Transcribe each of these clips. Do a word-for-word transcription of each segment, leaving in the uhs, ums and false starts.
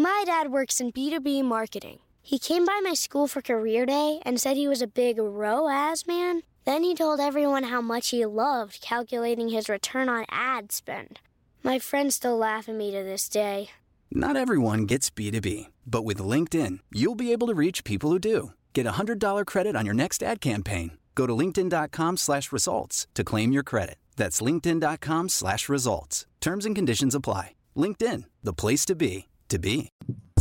My dad works in B two B marketing. He came by my school for career day and said he was a big R O A S man. Then he told everyone how much he loved calculating his return on ad spend. My friends still laugh at me to this day. Not everyone gets B two B, but with LinkedIn, you'll be able to reach people who do. Get a one hundred dollars credit on your next ad campaign. Go to linkedin.com slash results to claim your credit. That's linkedin.com slash results. Terms and conditions apply. LinkedIn, the place to be, to be.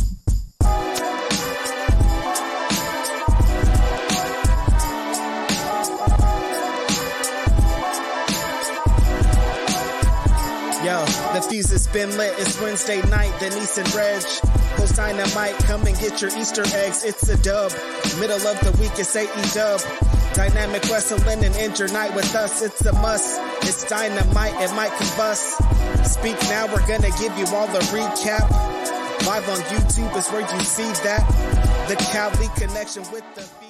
Yo, the fuse has been lit. It's Wednesday night. Denise and Reg host Dynamite. Come and get your Easter eggs. It's a dub. Middle of the week, it's A E W. Dynamic wrestling and Injured Night with us. It's a must. It's Dynamite. It might combust. Speak now. We're gonna give you all the recap. Live on YouTube is where you see that. The Cali connection with the feedback.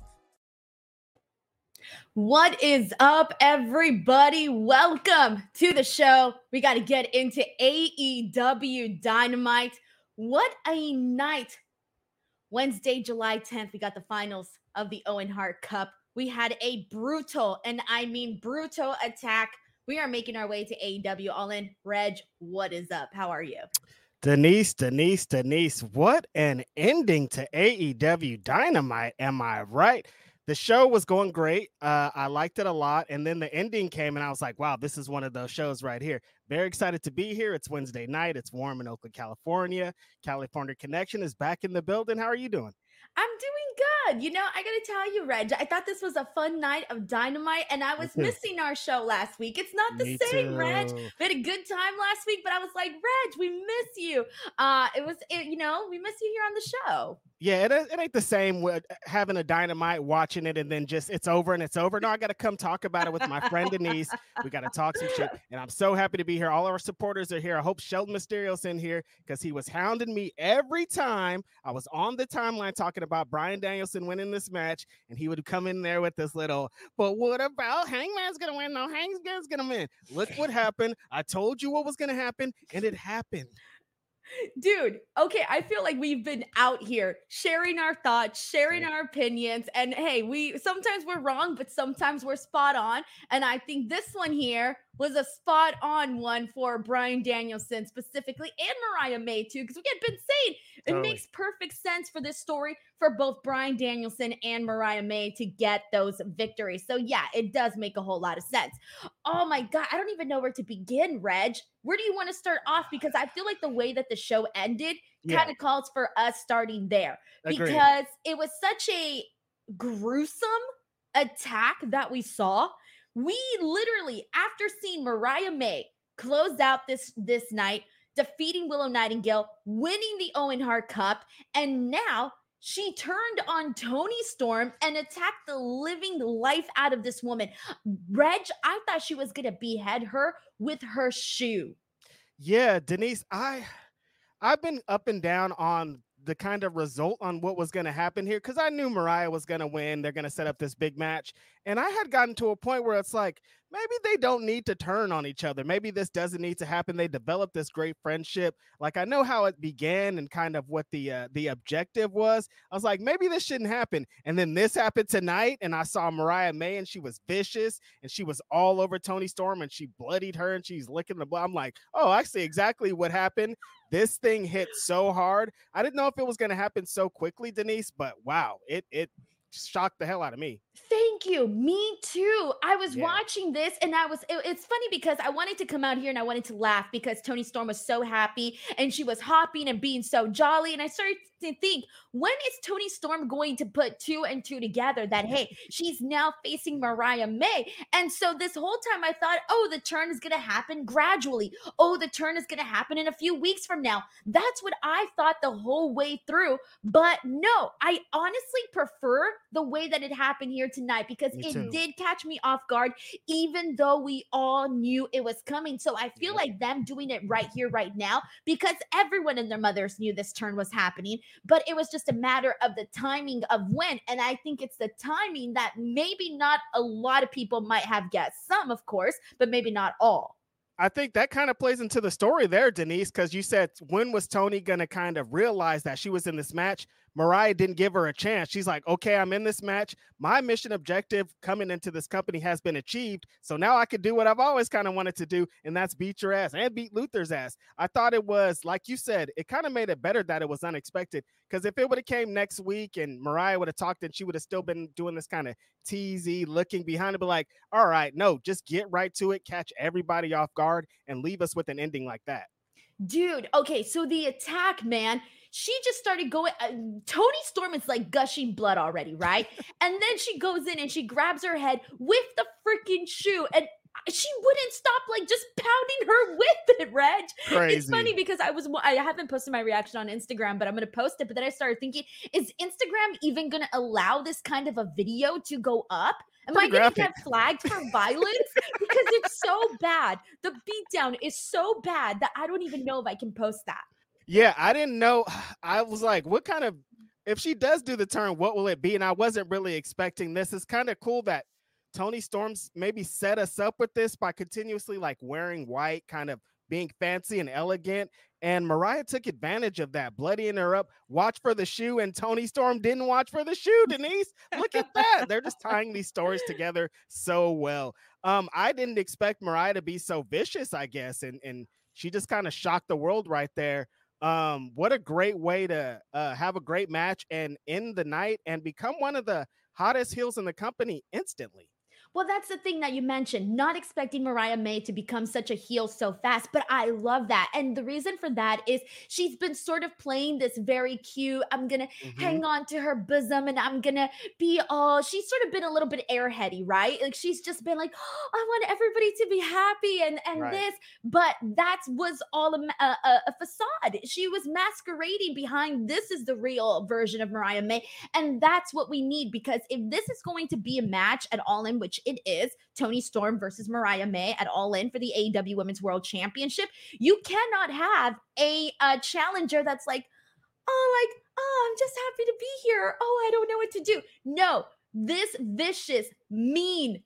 What is up, everybody? Welcome to the show. We got to get into A E W Dynamite. What a night. Wednesday, July tenth, we got the finals of the Owen Hart Cup. We had a brutal, and I mean brutal attack. We are making our way to A E W All In. Reg, what is up? How are you? Denise, Denise, Denise, what an ending to A E W Dynamite. Am I right? The show was going great. Uh, I liked it a lot. And then the ending came and I was like, wow, this is one of those shows right here. Very excited to be here. It's Wednesday night. It's warm in Oakland, California. California Connection is back in the building. How are you doing? I'm doing good. You know, I got to tell you, Reg, I thought this was a fun night of Dynamite, and I was missing our show last week. It's not the Me same, too. Reg. We had a good time last week, but I was like, Reg, we miss you. Uh, it was, it, you know, we miss you here on the show. Yeah, it, it ain't the same with having a Dynamite, watching it, and then just it's over and it's over. No, I got to come talk about it with my friend Denise. We got to talk some shit, and I'm so happy to be here. All our supporters are here. I hope Sheldon Mysterio's in here because he was hounding me every time I was on the timeline talking about Bryan Danielson winning this match, and he would come in there with this little, but what about Hangman's going to win? No, Hangman's going to win. Look what happened. I told you what was going to happen, and it happened. Dude, okay, I feel like we've been out here sharing our thoughts, sharing our opinions, and hey, we sometimes we're wrong, but sometimes we're spot on. And I think this one here was a spot on one for Bryan Danielson specifically, and Mariah May too, because we had been saying it Totally. makes perfect sense for this story for both Bryan Danielson and Mariah May to get those victories. So yeah, it does make a whole lot of sense. Oh my God, I don't even know where to begin, Reg. Where do you want to start off? Because I feel like the way that the show ended Yeah. kind of calls for us starting there. Agreed. Because it was such a gruesome attack that we saw. We literally, after seeing Mariah May close out this, this night, defeating Willow Nightingale, winning the Owen Hart Cup, and now she turned on Toni Storm and attacked the living life out of this woman. Reg, I thought she was going to behead her with her shoe. Yeah, Denise, I I've been up and down on the kind of result on what was going to happen here because I knew Mariah was going to win. They're going to set up this big match. And I had gotten to a point where it's like, maybe they don't need to turn on each other. Maybe this doesn't need to happen. They developed this great friendship. Like, I know how it began and kind of what the uh, the objective was. I was like, maybe this shouldn't happen. And then this happened tonight, and I saw Mariah May, and she was vicious, and she was all over Toni Storm, and she bloodied her, and she's licking the blood. I'm like, oh, I see exactly what happened. This thing hit so hard. I didn't know if it was going to happen so quickly, Denise, but wow, it it shocked the hell out of me. Thank you. Me too. I was Yeah. watching this and I was, it- it's funny because I wanted to come out here and I wanted to laugh because Toni Storm was so happy and she was hopping and being so jolly. And I started to think, when is Toni Storm going to put two and two together that, hey, she's now facing Mariah May? And so this whole time I thought, oh, the turn is going to happen gradually. Oh, the turn is going to happen in a few weeks from now. That's what I thought the whole way through. But no, I honestly prefer the way that it happened here tonight because Me it too. did catch me off guard, even though we all knew it was coming. So I feel Yep. like them doing it right here, right now, because everyone and their mothers knew this turn was happening, but it was just a matter of the timing of when. And I think it's the timing that maybe not a lot of people might have guessed. Some, of course, but maybe not all. I think that kind of plays into the story there, Denise, because you said, when was Toni going to kind of realize that she was in this match? Mariah didn't give her a chance. She's like, okay, I'm in this match. My mission objective coming into this company has been achieved. So now I could do what I've always kind of wanted to do, and that's beat your ass and beat Luther's ass. I thought it was, like you said, it kind of made it better that it was unexpected, because if it would have came next week and Mariah would have talked and she would have still been doing this kind of teasy looking behind it, but like, all right, no, just get right to it, catch everybody off guard, and leave us with an ending like that. Dude, okay, so the attack, man, she just started going. Uh, Toni Storm is like gushing blood already, right? And then she goes in and she grabs her head with the freaking shoe, and she wouldn't stop, like, just pounding her with it, Reg. Crazy. It's funny because I was, I haven't posted my reaction on Instagram, but I'm going to post it. But then I started thinking, is Instagram even going to allow this kind of a video to go up? Am Pretty I going to get flagged for violence? Because it's so bad. The beatdown is so bad that I don't even know if I can post that. Yeah, I didn't know. I was like, what kind of, if she does do the turn, what will it be? And I wasn't really expecting this. It's kind of cool that Toni Storm's maybe set us up with this by continuously like wearing white, kind of being fancy and elegant. And Mariah took advantage of that, bloodying her up. Watch for the shoe, and Toni Storm didn't watch for the shoe, Denise. Look at that. They're just tying these stories together so well. Um, I didn't expect Mariah to be so vicious, I guess, and, and she just kind of shocked the world right there. Um, what a great way to uh, have a great match and end the night and become one of the hottest heels in the company instantly. Well, that's the thing that you mentioned, not expecting Mariah May to become such a heel so fast, but I love that. And the reason for that is she's been sort of playing this very cute, I'm going to mm-hmm. hang on to her bosom and I'm going to be all, she's sort of been a little bit airheady, right? Like she's just been like, oh, I want everybody to be happy and, and right. this, but that was all a, a, a facade. She was masquerading behind, this is the real version of Mariah May. And that's what we need, because if this is going to be a match at All In, which it is, Toni Storm versus Mariah May at All In for the A E W Women's World Championship, you cannot have a, a challenger that's like, oh, like, oh, I'm just happy to be here. Oh, I don't know what to do. No, this vicious, mean,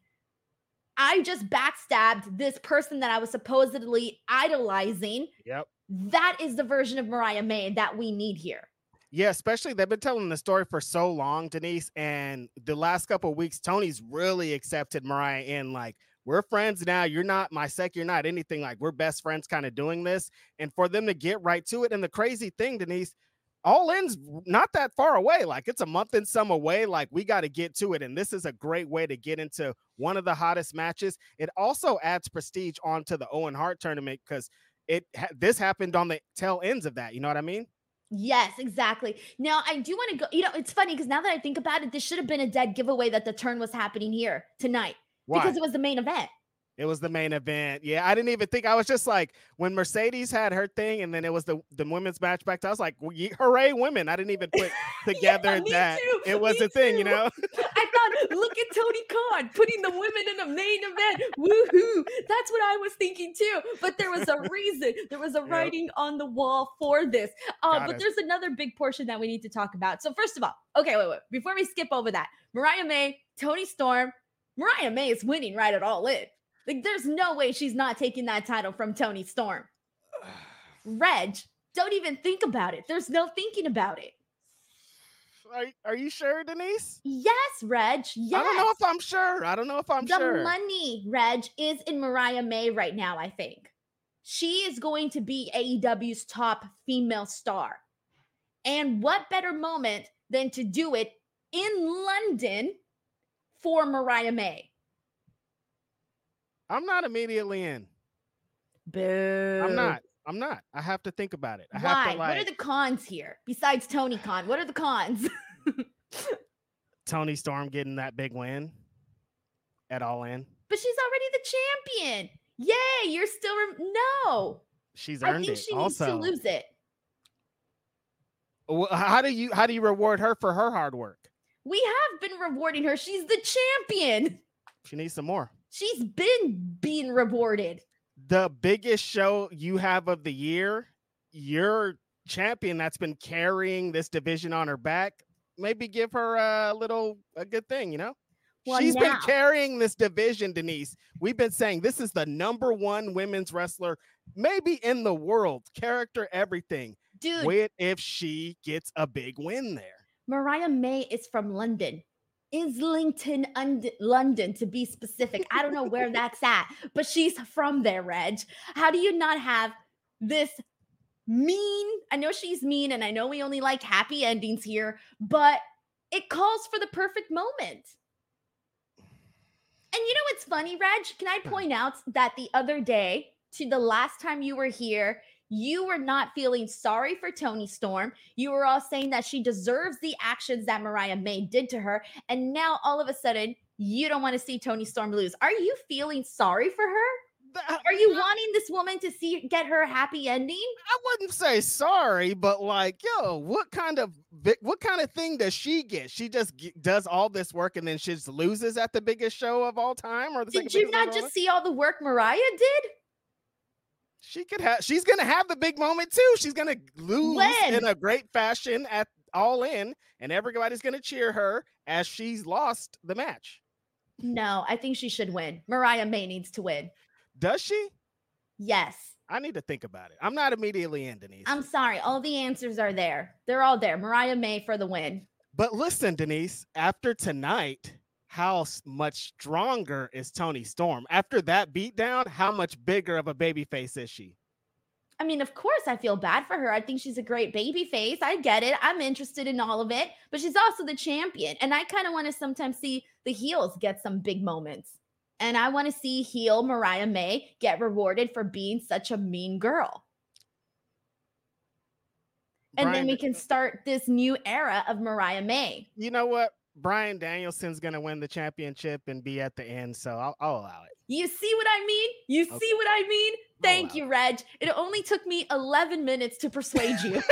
I just backstabbed this person that I was supposedly idolizing. Yep. That is the version of Mariah May that we need here. Yeah, especially they've been telling the story for so long, Denise, and the last couple of weeks, Toni's really accepted Mariah in, like, we're friends now. You're not my sec. You're not anything. Like, we're best friends kind of doing this. And for them to get right to it. And the crazy thing, Denise, All In's not that far away. Like, it's a month and some away. Like, we got to get to it. And this is a great way to get into one of the hottest matches. It also adds prestige onto the Owen Hart tournament, because it this happened on the tail ends of that. You know what I mean? Yes, exactly. Now, I do want to go, you know, it's funny because now that I think about it, this should have been a dead giveaway that the turn was happening here tonight. Why? Because it was the main event. It was the main event. Yeah, I didn't even think. I was just like, when Mercedes had her thing and then it was the, the women's match back to, I was like, well, hooray, women. I didn't even put together yeah, that too, it was a thing, you know? I thought, look at Tony Khan putting the women in the main event. Woohoo. That's what I was thinking too. But there was a reason. There was a writing yep. on the wall for this. Uh, but it. There's another big portion that we need to talk about. So first of all, okay, wait, wait. Before we skip over that, Mariah May, Toni Storm, Mariah May is winning right at All In. Like, there's no way she's not taking that title from Toni Storm. Reg, don't even think about it. There's no thinking about it. Are, are you sure, Denise? Yes, Reg. Yes. I don't know if I'm sure. I don't know if I'm the sure. The money, Reg, is in Mariah May right now, I think. She is going to be A E W's top female star. And what better moment than to do it in London for Mariah May? I'm not immediately in. Boo. I'm not. I'm not. I have to think about it. I Why? Have to, like, what are the cons here besides Tony Khan? What are the cons? Toni Storm getting that big win at All In. But she's already the champion. Yay, you're still re- no. She's earned I think it. She also. needs to lose it. Well, how do you how do you reward her for her hard work? We have been rewarding her. She's the champion. She needs some more. She's been being rewarded. The biggest show you have of the year, your champion that's been carrying this division on her back, maybe give her a little, a good thing, you know? Well, She's now, been carrying this division, Denise. We've been saying this is the number one women's wrestler, maybe in the world, character, everything. dude, What if she gets a big win there? Mariah May is from London. Islington, Und- London, to be specific. I don't know where that's at, but she's from there, Reg. How do you not have this mean? I know she's mean, and I know we only like happy endings here, but it calls for the perfect moment. And you know what's funny, Reg? Can I point out that the other day, to the last time you were here, you were not feeling sorry for Toni Storm. You were all saying that she deserves the actions that Mariah May did to her. And now all of a sudden, you don't want to see Toni Storm lose. Are you feeling sorry for her? Are you wanting this woman to see get her happy ending? I wouldn't say sorry, but like, yo, what kind of what kind of thing does she get? She just g- does all this work and then she just loses at the biggest show of all time, or the Did you not just see all the work Mariah did? She could have. She's gonna have the big moment too. She's gonna lose When? in a great fashion at All In, and everybody's gonna cheer her as she's lost the match. No, I think she should win. Mariah May needs to win. Does she? Yes. I need to think about it. I'm not immediately in, Denise. I'm sorry. All the answers are there. They're all there. Mariah May for the win. But listen, Denise, after tonight, how s- much stronger is Toni Storm? After that beatdown, how much bigger of a baby face is she? I mean, of course, I feel bad for her. I think she's a great baby face. I get it. I'm interested in all of it, but she's also the champion. And I kind of want to sometimes see the heels get some big moments. And I want to see heel Mariah May get rewarded for being such a mean girl. And Brian, then we can start this new era of Mariah May. you know what? Brian Danielson's going to win the championship and be at the end, so I'll, I'll allow it. You see what I mean? You Okay. see what I mean? Thank wow. you, Reg. It only took me eleven minutes to persuade you.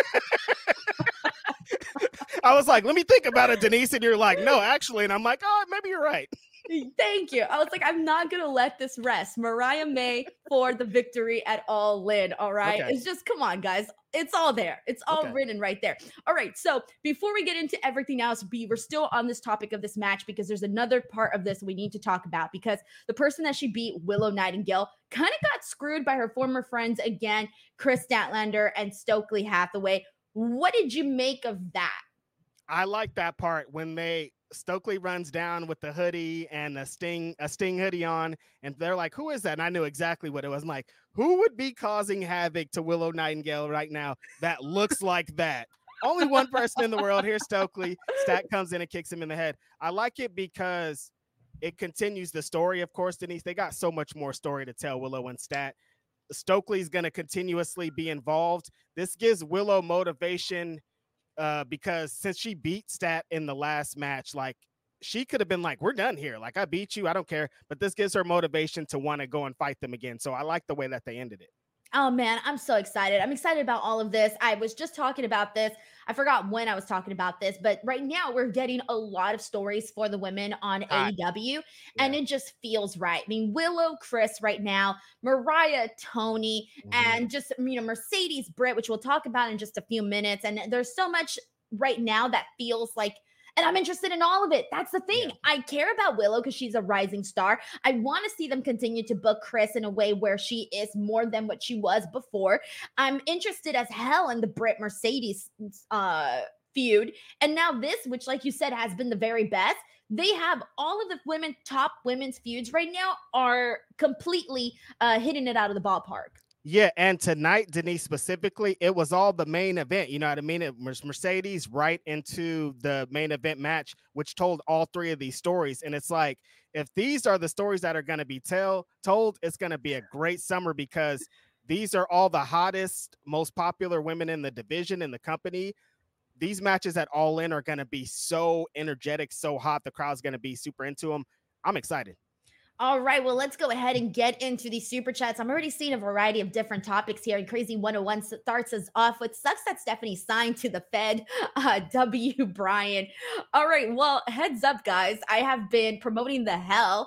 I was like, let me think about it, Denise. And you're like, no, actually. And I'm like, oh, maybe you're right. Thank you. I was like, I'm not going to let this rest. Mariah May for the victory at All In. All right. Okay. It's just, come on, guys. It's all there. It's all Okay. written right there. All right. So before we get into everything else, we we're still on this topic of this match because there's another part of this we need to talk about because the person that she beat, Willow Nightingale, kind of got screwed by her former friends again, Chris Statlander and Stokely Hathaway. What did you make of that? I like that part when they Stokely runs down with the hoodie and a Sting a Sting hoodie on, and they're like, "Who is that?" And I knew exactly what it was. I'm like, who would be causing havoc to Willow Nightingale right now that looks like that? Only one person in the world. Here's Stokely. Stat comes in and kicks him in the head. I like it because it continues the story. Of course, Denise, they got so much more story to tell. Willow and Stat. Stokely's going to continuously be involved. This gives Willow motivation. Uh, because since she beat Stat in the last match, like she could have been like, we're done here. Like I beat you. I don't care. But this gives her motivation to want to go and fight them again. So I like the way that they ended it. Oh man, I'm so excited. I'm excited about all of this. I was just talking about this. I forgot when I was talking about this, but right now we're getting a lot of stories for the women on Ah, A E W, and it just feels right. I mean, Willow, Chris right now, Mariah, Tony, Mhm. and just, you know, Mercedes, Britt, which we'll talk about in just a few minutes. And there's so much right now that feels like, and I'm interested in all of it. That's the thing. Yeah. I care about Willow because she's a rising star. I want to see them continue to book Chris in a way where she is more than what she was before. I'm interested as hell in the Britt Mercedes uh, feud. And now this, which, like you said, has been the very best. They have all of the women, top women's feuds right now are completely uh, hitting it out of the ballpark. Yeah, and tonight, Denise, specifically, it was all the main event. You know what I mean? It was Mercedes right into the main event match, which told all three of these stories. And it's like, if these are the stories that are going to be tell told, it's going to be a great summer because these are all the hottest, most popular women in the division, in the company. These matches at All In are going to be so energetic, so hot. The crowd's going to be super into them. I'm excited. All right, well, let's go ahead and get into these super chats. I'm already seeing a variety of different topics here. And Crazy one oh one starts us off with sucks that Stephanie signed to the Fed. Uh, W. Brian. All right, well, heads up, guys. I have been promoting the hell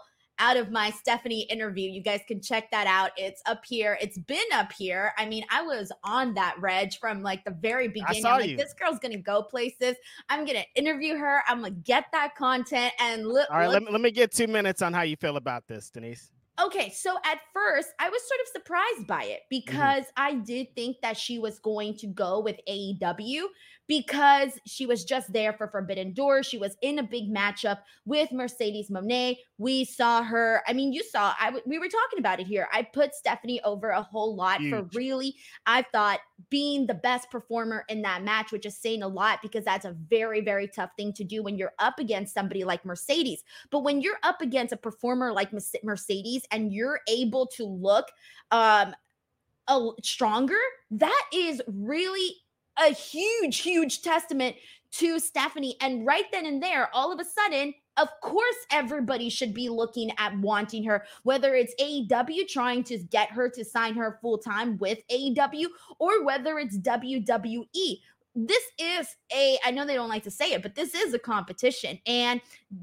out of my Stephanie interview. You guys can check that out. It's up here. It's been up here. I mean, I was on that, Reg, from like the very beginning. I'm like, you. this girl's going to go places. I'm going to interview her. I'm going to get that content. And look. All right, let me, let me get two minutes on how you feel about this, Denise. Okay, so at first I was sort of surprised by it because mm-hmm. I did think that she was going to go with A E W because she was just there for Forbidden Door. She was in a big matchup with Mercedes Moné. We saw her. I mean, you saw, I w- we were talking about it here. I put Stephanie over a whole lot Huge. for really, I thought, being the best performer in that match, which is saying a lot because that's a very, very tough thing to do when you're up against somebody like Mercedes. But when you're up against a performer like Mercedes and you're able to look um, a, stronger, that is really a huge, huge testament to Stephanie. And right then and there, all of a sudden, of course, everybody should be looking at wanting her, whether it's A E W trying to get her to sign her full time with A E W or whether it's W W E. This is a, I know they don't like to say it, but this is a competition. And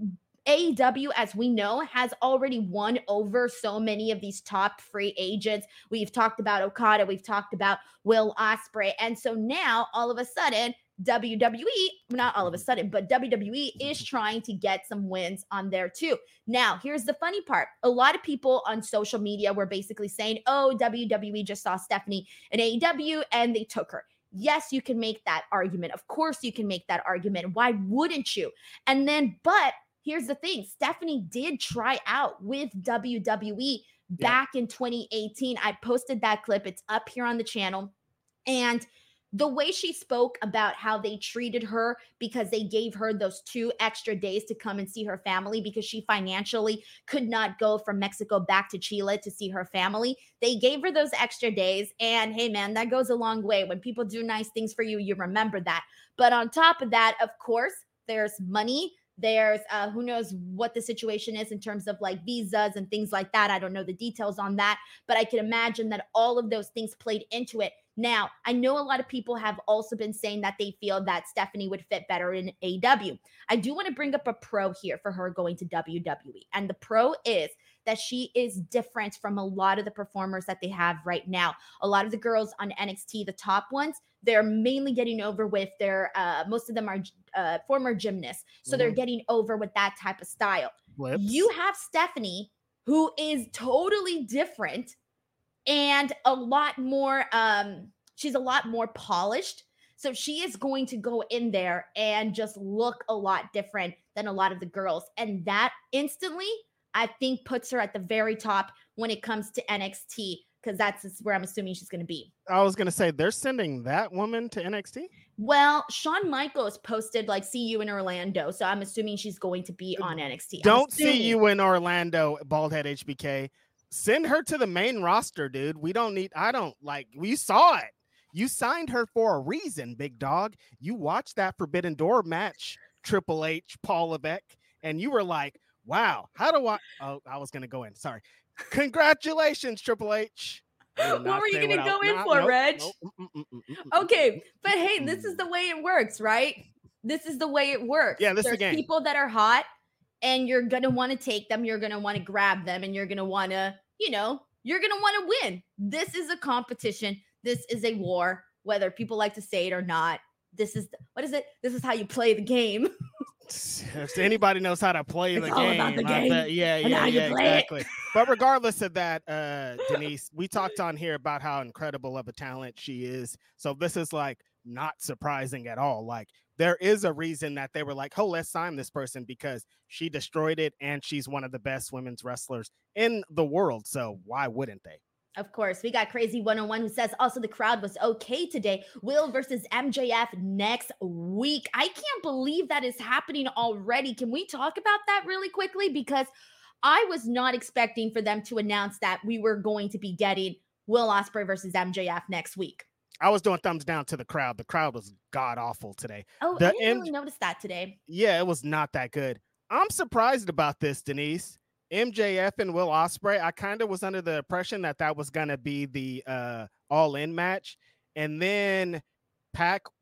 A E W, as we know, has already won over so many of these top free agents. We've talked about Okada. We've talked about Will Ospreay. And so now, all of a sudden, W W E, not all of a sudden, but W W E is trying to get some wins on there too. Now, here's the funny part. A lot of people on social media were basically saying, oh, W W E just saw Stephanie in A E W and they took her. Yes, you can make that argument. Of course, you can make that argument. Why wouldn't you? And then, but here's the thing. Stephanie did try out with W W E back yeah. in twenty eighteen. I posted that clip. It's up here on the channel. And the way she spoke about how they treated her because they gave her those two extra days to come and see her family because she financially could not go from Mexico back to Chile to see her family. They gave her those extra days. And hey, man, that goes a long way. When people do nice things for you, you remember that. But on top of that, of course, there's money. There's uh, who knows what the situation is in terms of like visas and things like that. I don't know the details on that, but I can imagine that all of those things played into it. Now, I know a lot of people have also been saying that they feel that Stephanie would fit better in A E W. I do want to bring up a pro here for her going to W W E. And the pro is that she is different from a lot of the performers that they have right now. A lot of the girls on N X T, the top ones, they're mainly getting over with their, uh, most of them are uh, former gymnasts. So mm-hmm. they're getting over with that type of style. Flips. You have Stephanie, who is totally different and a lot more, um, she's a lot more polished. So she is going to go in there and just look a lot different than a lot of the girls. And that instantly, I think, puts her at the very top when it comes to N X T, because that's where I'm assuming she's going to be. I was going to say, they're sending that woman to N X T? Well, Shawn Michaels posted, like, see you in Orlando. So I'm assuming she's going to be on N X T. Don't see you in Orlando, Baldhead H B K. Send her to the main roster, dude. We don't need, I don't, like, we saw it. You signed her for a reason, big dog. You watched that Forbidden Door match, Triple H, Paul Levesque, and you were like, wow, how do I, oh, I was going to go in. Sorry. Congratulations, Triple H. What were you going to go in for, Reg? Okay, but hey, this is the way it works, right? This is the way it works. Yeah, this There's is the game. People that are hot, and you're going to want to take them. You're going to want to grab them, and you're going to want to, you know, you're going to want to win. This is a competition. This is a war, whether people like to say it or not. This is, what is it? This is how you play the game. If anybody knows how to play it's the all game, about the game. Bet, yeah, and yeah, how yeah, you play exactly. It. But regardless of that, uh, Denise, we talked on here about how incredible of a talent she is. So this is like not surprising at all. Like there is a reason that they were like, oh, let's sign this person because she destroyed it and she's one of the best women's wrestlers in the world. So why wouldn't they? Of course, we got Crazy one oh one who says also the crowd was okay today. Will versus M J F next week. I can't believe that is happening already. Can we talk about that really quickly? Because I was not expecting for them to announce that we were going to be getting Will Ospreay versus M J F next week. I was doing thumbs down to the crowd. The crowd was god awful today. Oh, the I didn't M- really notice that today. Yeah, it was not that good. I'm surprised about this, Denise. M J F and Will Ospreay, I kind of was under the impression that that was going to be the uh, all-in match. And then Pac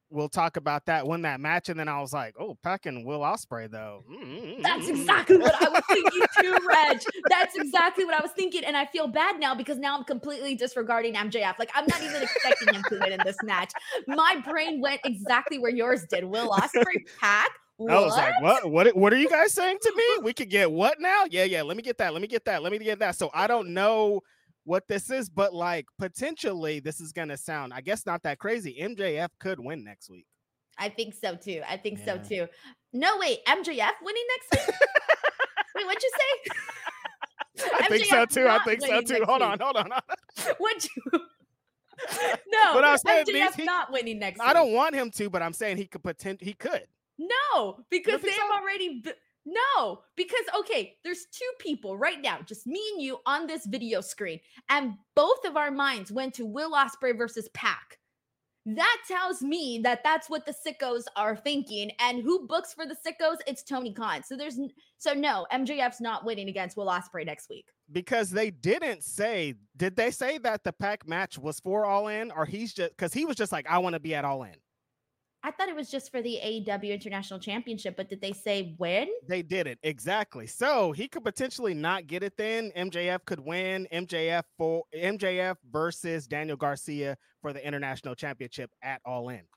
we'll talk about that, win that match. And then I was like, oh, Pac and Will Ospreay, though. Mm-hmm. That's exactly what I was thinking too, Reg. That's exactly what I was thinking. And I feel bad now because now I'm completely disregarding M J F. Like, I'm not even expecting him to win in this match. My brain went exactly where yours did. Will Ospreay, Pac. What? I was like, what? What? What are you guys saying to me? We could get what now? Yeah, yeah. Let me get that. Let me get that. Let me get that. So I don't know what this is, but like potentially this is gonna sound, I guess, not that crazy. M J F could win next week. I think so too. I think Yeah. so too. No, wait, M J F winning next week? Wait, what'd you say? I think so M J F too. I not think so winning too. next Hold week. on, hold on. What'd you? No, But I'm saying M J F these- he- not winning next I week. don't want him to, but I'm saying he could pretend he could. No, because think they have already. b- No, because okay, there's two people right now, just me and you on this video screen, and both of our minds went to Will Ospreay versus Pac. That tells me that that's what the sickos are thinking, and who books for the sickos? It's Tony Khan. So there's n- so no, M J F's not winning against Will Ospreay next week. Because they didn't say, did they say that the Pac match was for All In, or he's just because he was just like, I want to be at All In. I thought it was just for the A E W International Championship, but did they say when? They didn't exactly. So he could potentially not get it. Then M J F could win. M J F for M J F versus Daniel Garcia for the International Championship at All In.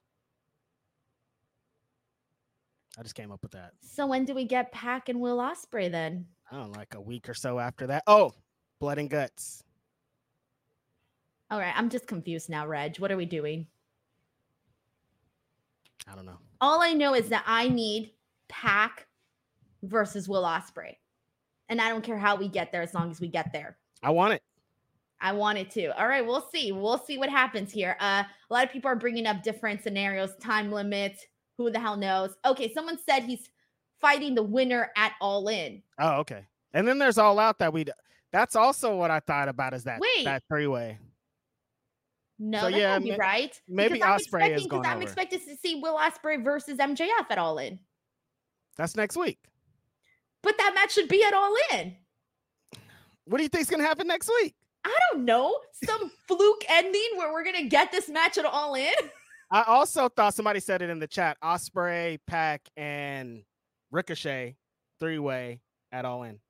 I just came up with that. So when do we get Pac and Will Ospreay then? I don't know, like a week or so after that. Oh, Blood and Guts. All right, I'm just confused now, Reg. What are we doing? I don't know. All I know is that I need Pac versus Will Ospreay. And I don't care how we get there as long as we get there. I want it. I want it to. All right, we'll see. We'll see what happens here. Uh, a lot of people are bringing up different scenarios, time limits. Who the hell knows? Okay, someone said he's fighting the winner at All In. Oh, okay. And then there's All Out that we. That's also what I thought about is that Wait. that three way. No, So, that yeah, can't be ma- right. maybe Because I'm Ospreay is expecting- going Because I'm over. expected to see Will Ospreay versus M J F at All In. That's next week. But that match should be at All In. What do you think's gonna happen next week? I don't know. Some fluke ending where we're gonna get this match at All In. I also thought somebody said it in the chat: Ospreay, Pac, and Ricochet three way at All In.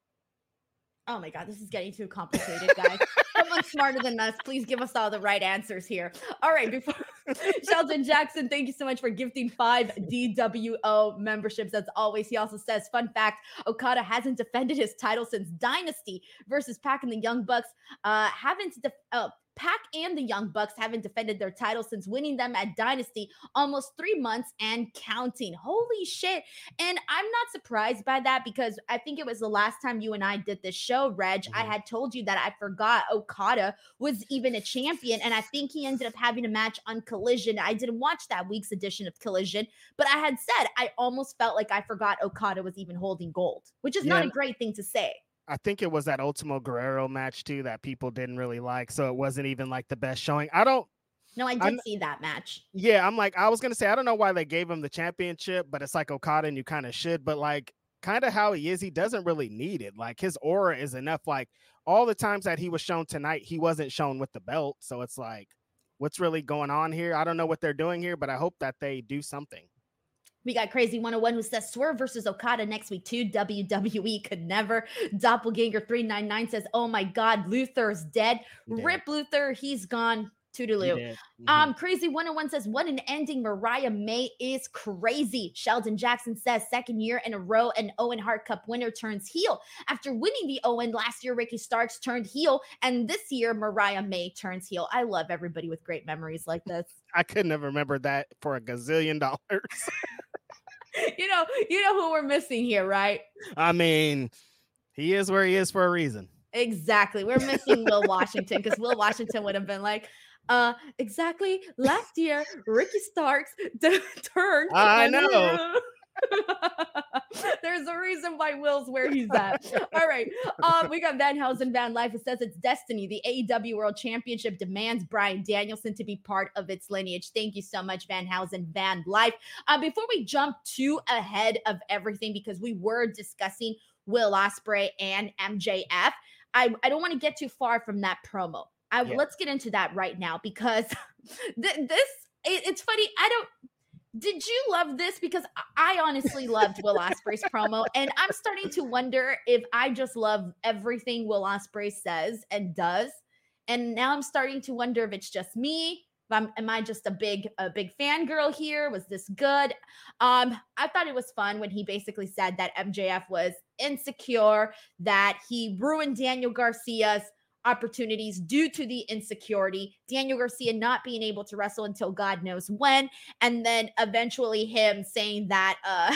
Oh my God, this is getting too complicated, guys. Someone smarter than us, please give us all the right answers here. All right, before Sheldon Jackson, thank you so much for gifting five D W O memberships. As always, he also says, fun fact, Okada hasn't defended his title since Dynasty versus Pac and the Young Bucks. Uh, haven't def- uh, Pac and the Young Bucks haven't defended their title since winning them at Dynasty almost three months and counting. Holy shit. And I'm not surprised by that because I think it was the last time you and I did this show, Reg. I Mhm. had told you that I forgot Okada was even a champion. And I think he ended up having a match on Collision. I didn't watch that week's edition of Collision, but I had said I almost felt like I forgot Okada was even holding gold, which is not Yeah. a great thing to say. I think it was that Ultimo Guerrero match too that people didn't really like, so it wasn't even like the best showing. I don't. No, I did I'm- see that match. Yeah, I'm like I was gonna say I don't know why they gave him the championship, but it's like Okada and you kind of should. But like kind of how he is, he doesn't really need it. Like his aura is enough. Like all the times that he was shown tonight, he wasn't shown with the belt. So it's like, what's really going on here? I don't know what they're doing here, but I hope that they do something. We got Crazy one oh one who says Swerve versus Okada next week too. W W E could never. Doppelganger three nine nine says, oh my God, Luther's dead. He dead. Rip Luther, he's gone. He Toodaloo. did. Mhm. Um, Crazy one oh one says, what an ending. Mariah May is crazy. Sheldon Jackson says, second year in a row, an Owen Hart Cup winner turns heel. After winning the Owen last year, Ricky Starks turned heel, and this year, Mariah May turns heel. I love everybody with great memories like this. I couldn't have remembered that for a gazillion dollars. you know, you know who we're missing here, right? I mean, he is where he is for a reason. Exactly. We're missing Will Washington because Will Washington would have been like, uh, exactly. Last year, Ricky Starks d- turned. I and- know. There's a reason why Will's where he's at. All right. Um, we got Van Housen Van Life. It says it's destiny. The A E W World Championship demands Bryan Danielson to be part of its lineage. Thank you so much, Van Housen Van Life. Uh, before we jump too ahead of everything, because we were discussing Will Ospreay and M J F, I, I don't want to get too far from that promo. I, Yeah. Let's get into that right now because th- this, it, it's funny. I don't, Did you love this? Because I honestly loved Will Ospreay's promo, and I'm starting to wonder if I just love everything Will Ospreay says and does. And now I'm starting to wonder if it's just me. I'm, am I just a big, a big fangirl here? Was this good? Um, I thought it was fun when he basically said that M J F was insecure, that he ruined Daniel Garcia's opportunities due to the insecurity, Daniel Garcia not being able to wrestle until God knows when, and then eventually him saying that uh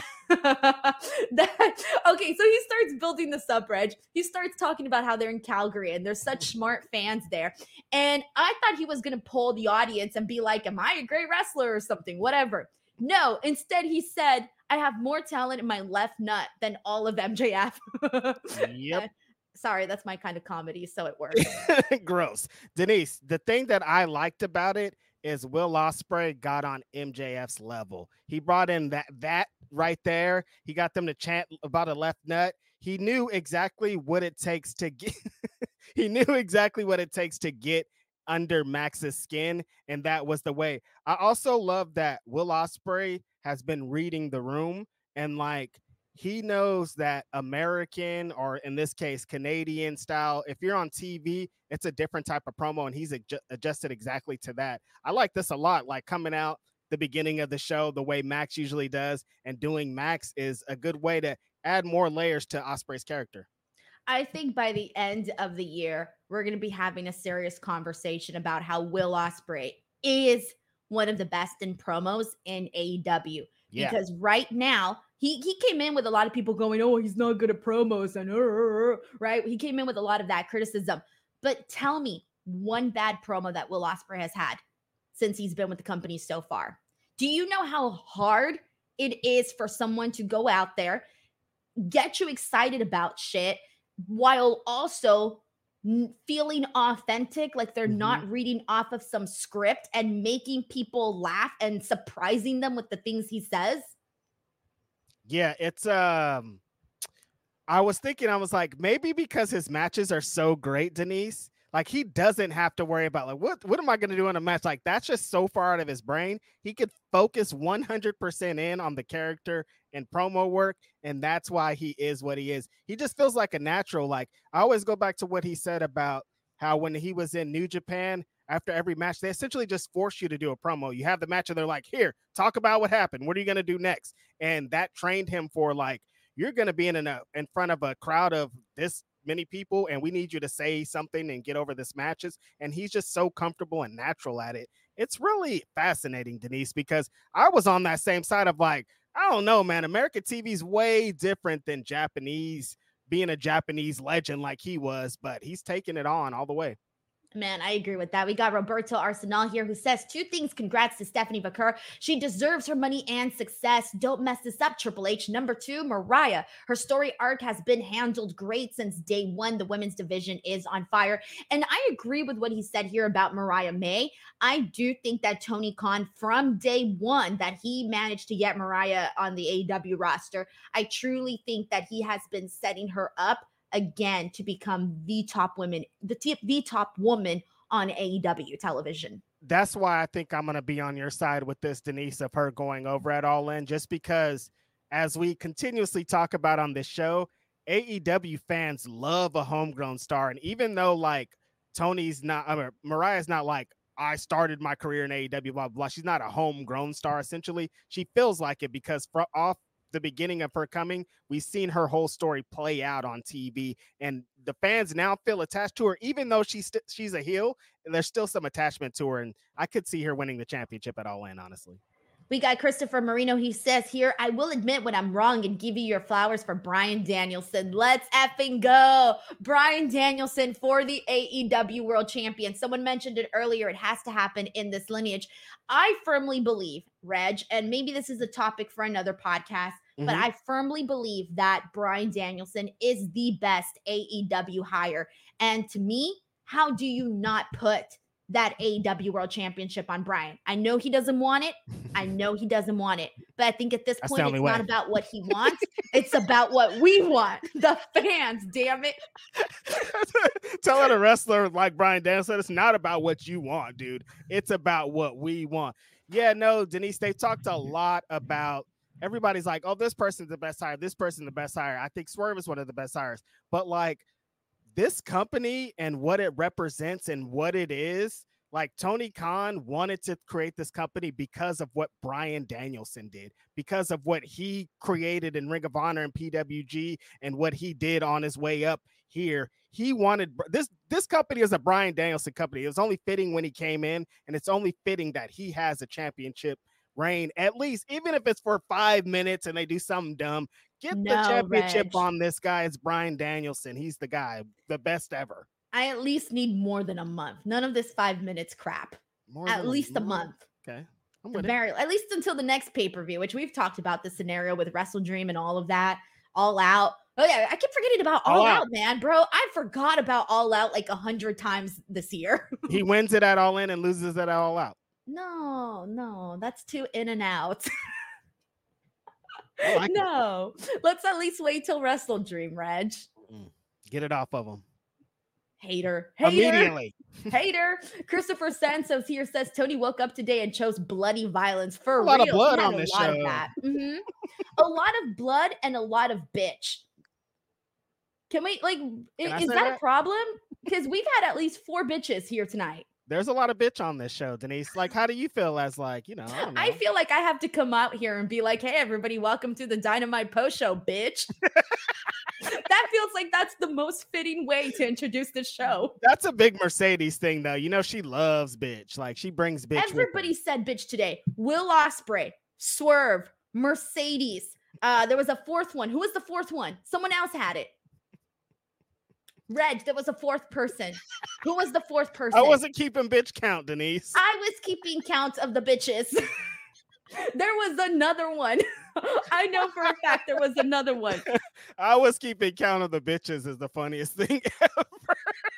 that okay, so he starts building the sub, Reg. He starts talking about how they're in Calgary and there's such smart fans there. And I thought he was gonna pull the audience and be like, am I a great wrestler or something? Whatever. No, instead he said, I have more talent in my left nut than all of M J F. Yep. Sorry, that's my kind of comedy, so it works. Gross. Denise, the thing that I liked about it is Will Ospreay got on M J F's level. He brought in that that right there. He got them to chant about a left nut. He knew exactly what it takes to get he knew exactly what it takes to get under Max's skin, and that was the way. I also love that Will Ospreay has been reading the room, and like he knows that American, or in this case, Canadian style, if you're on T V, it's a different type of promo, and he's adju- adjusted exactly to that. I like this a lot, like coming out the beginning of the show, the way Max usually does, and doing Max is a good way to add more layers to Ospreay's character. I think by the end of the year, we're going to be having a serious conversation about how Will Ospreay is one of the best in promos in A E W. Yeah. Because right now, he he came in with a lot of people going, oh, he's not good at promos, and uh, right? He came in with a lot of that criticism. But tell me one bad promo that Will Ospreay has had since he's been with the company so far. Do you know how hard it is for someone to go out there, get you excited about shit, while also feeling authentic, like they're mm-hmm. not reading off of some script and making people laugh and surprising them with the things he says? Yeah, it's um I was thinking, I was like, maybe because his matches are so great, Denise, like he doesn't have to worry about like what what am I going to do in a match? Like that's just so far out of his brain. He could focus one hundred percent in on the character and promo work, and that's why he is what he is. He just feels like a natural. Like I always go back to what he said about how when he was in New Japan, after every match, they essentially just force you to do a promo. You have the match and they're like, here, talk about what happened. What are you going to do next? And that trained him for like, you're going to be in, a, in front of a crowd of this many people, and we need you to say something and get over this matches. And he's just so comfortable and natural at it. It's really fascinating, Denise, because I was on that same side of like, I don't know, man, American T V is way different than Japanese, being a Japanese legend like he was, but he's taking it on all the way. Man, I agree with that. We got Roberto Arsenal here who says two things. Congrats to Stephanie Baker. She deserves her money and success. Don't mess this up, Triple H. Number two, Mariah. Her story arc has been handled great since day one. The women's division is on fire. And I agree with what he said here about Mariah May. I do think that Tony Khan, from day one, that he managed to get Mariah on the A E W roster. I truly think that he has been setting her up again to become the top women, the, t- the top woman on A E W television. That's why I think I'm going to be on your side with this, Denise, of her going over at All In, just because as we continuously talk about on this show, A E W fans love a homegrown star. And even though like Tony's not, I mean, Mariah's not like, I started my career in A E W, blah, blah, blah. She's not a homegrown star, essentially. She feels like it because for, off the beginning of her coming, we've seen her whole story play out on T V, and the fans now feel attached to her, even though she's st- she's a heel, and there's still some attachment to her, and I could see her winning the championship at All In, honestly. We got Christopher Marino. He says here, I will admit when I'm wrong and give you your flowers for Bryan Danielson. Let's effing go. Bryan Danielson for the A E W World Champion. Someone mentioned it earlier. It has to happen in this lineage. I firmly believe, Reg, and maybe this is a topic for another podcast, mm-hmm. but I firmly believe that Bryan Danielson is the best A E W hire. And to me, how do you not put that A E W World Championship on Bryan? I know he doesn't want it. I know he doesn't want it. But I think at this point, it's way. not about what he wants. It's about what we want. The fans, damn it. Telling a wrestler like Bryan Danielson, it's not about what you want, dude. It's about what we want. Yeah, no, Denise, they talked a lot about everybody's like, oh, this person's the best hire, this person's the best hire. I think Swerve is one of the best hires. But like this company and what it represents and what it is, like Tony Khan wanted to create this company because of what Bryan Danielson did, because of what he created in Ring of Honor and P W G and what he did on his way up here. He wanted this, this company is a Bryan Danielson company. It was only fitting when he came in, and it's only fitting that he has a championship reign, at least, even if it's for five minutes and they do something dumb. Get No, the championship Reg. on this guy. It's Bryan Danielson. He's the guy, the best ever. I at least need more than a month. None of this five minutes crap. More At than least a month. month. Okay. I'm with it. Very, at least until the next pay-per-view, which we've talked about the scenario with Wrestle Dream and all of that. All Out. Oh yeah, I keep forgetting about All, All Out. Out. man, bro. I forgot about All Out like a hundred times this year. He wins it at All In and loses it at All Out. No, no, that's too in and out. I like it. No, let's at least wait till Wrestle Dream, Reg. Get it off of him. Hater, hater, Immediately. hater. Christopher Santos here says Tony woke up today and chose bloody violence for A lot of real. blood He had on a this lot of show. that. Mhm. A lot of blood and a lot of bitch. Can we like? i- I Is say that a that? problem? Because we've had at least four bitches here tonight. There's a lot of bitch on this show, Denise. Like, how do you feel as like, you know, I don't know. I feel like I have to come out here and be like, "Hey, everybody, welcome to the Dynamite Post Show, bitch." That feels like that's the most fitting way to introduce the show. That's a big Mercedes thing, though. You know, she loves bitch. Like, she brings bitch. with her. Everybody said bitch today. Will Ospreay, Swerve, Mercedes. Uh, there was a fourth one. Who was the fourth one? Someone else had it. Reg, there was a fourth person. Who was the fourth person? I wasn't keeping bitch count, Denise. I was keeping count of the bitches. There was another one. I know for a fact there was another one. I was keeping count of the bitches is the funniest thing ever.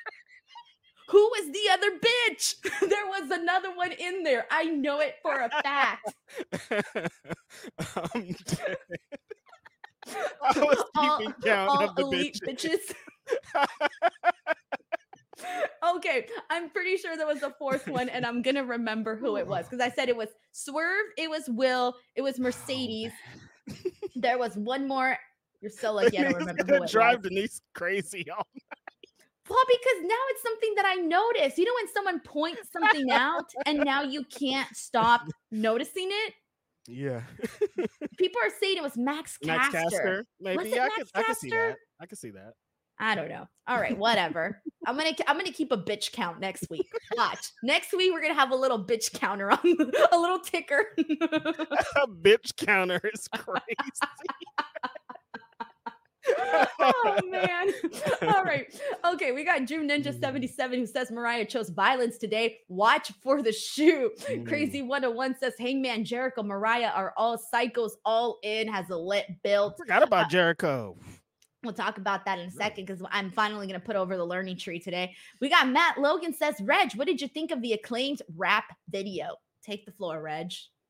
Who was the other bitch? There was another one in there. I know it for a fact. I'm dead. I was keeping All- count all of the elite bitches. bitches. Okay, I'm pretty sure there was a fourth one, and I'm gonna remember who it was because I said it was Swerve, it was Will, it was Mercedes. There was one more. You're so lucky I don't Denise remember gonna who it drive was. Denise crazy. all- Well, because now it's something that I notice. You know, when someone points something out, and now you can't stop noticing it. Yeah. People are saying it was Max Max Caster. Caster. Maybe. Was it Yeah, I Max could, I could see Caster? that. I could see that. I don't know. All right, whatever. I'm gonna I'm gonna keep a bitch count next week. Watch. Next week we're gonna have a little bitch counter on a little ticker. A bitch counter is crazy. Oh man. All right. Okay, we got Drew Ninja seventy-seven who says Mariah chose violence today. Watch for the shoe. Mm. Crazy one oh one says Hangman, Jericho, Mariah are all psychos. All in has a lit build. Forgot about Jericho. We'll talk about that in a second because I'm finally going to put over the learning tree today. We got Matt Logan says, Reg, what did you think of the acclaimed rap video? Take the floor, Reg.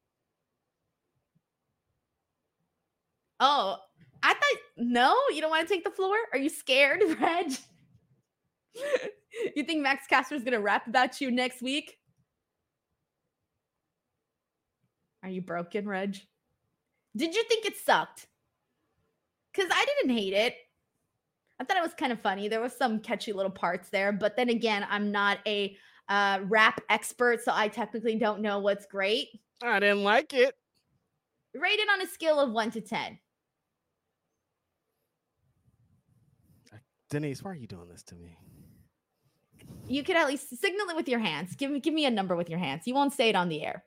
Oh, I thought, no, you don't want to take the floor? Are you scared, Reg? You think Max Caster is going to rap about you next week? Are you broken, Reg? Did you think it sucked? Because I didn't hate it. I thought it was kind of funny. There was some catchy little parts there. But then again, I'm not a uh, rap expert, so I technically don't know what's great. I didn't like it. Rate it on a scale of one to ten. Denise, why are you doing this to me? You could at least signal it with your hands. Give me, give me a number with your hands. You won't say it on the air.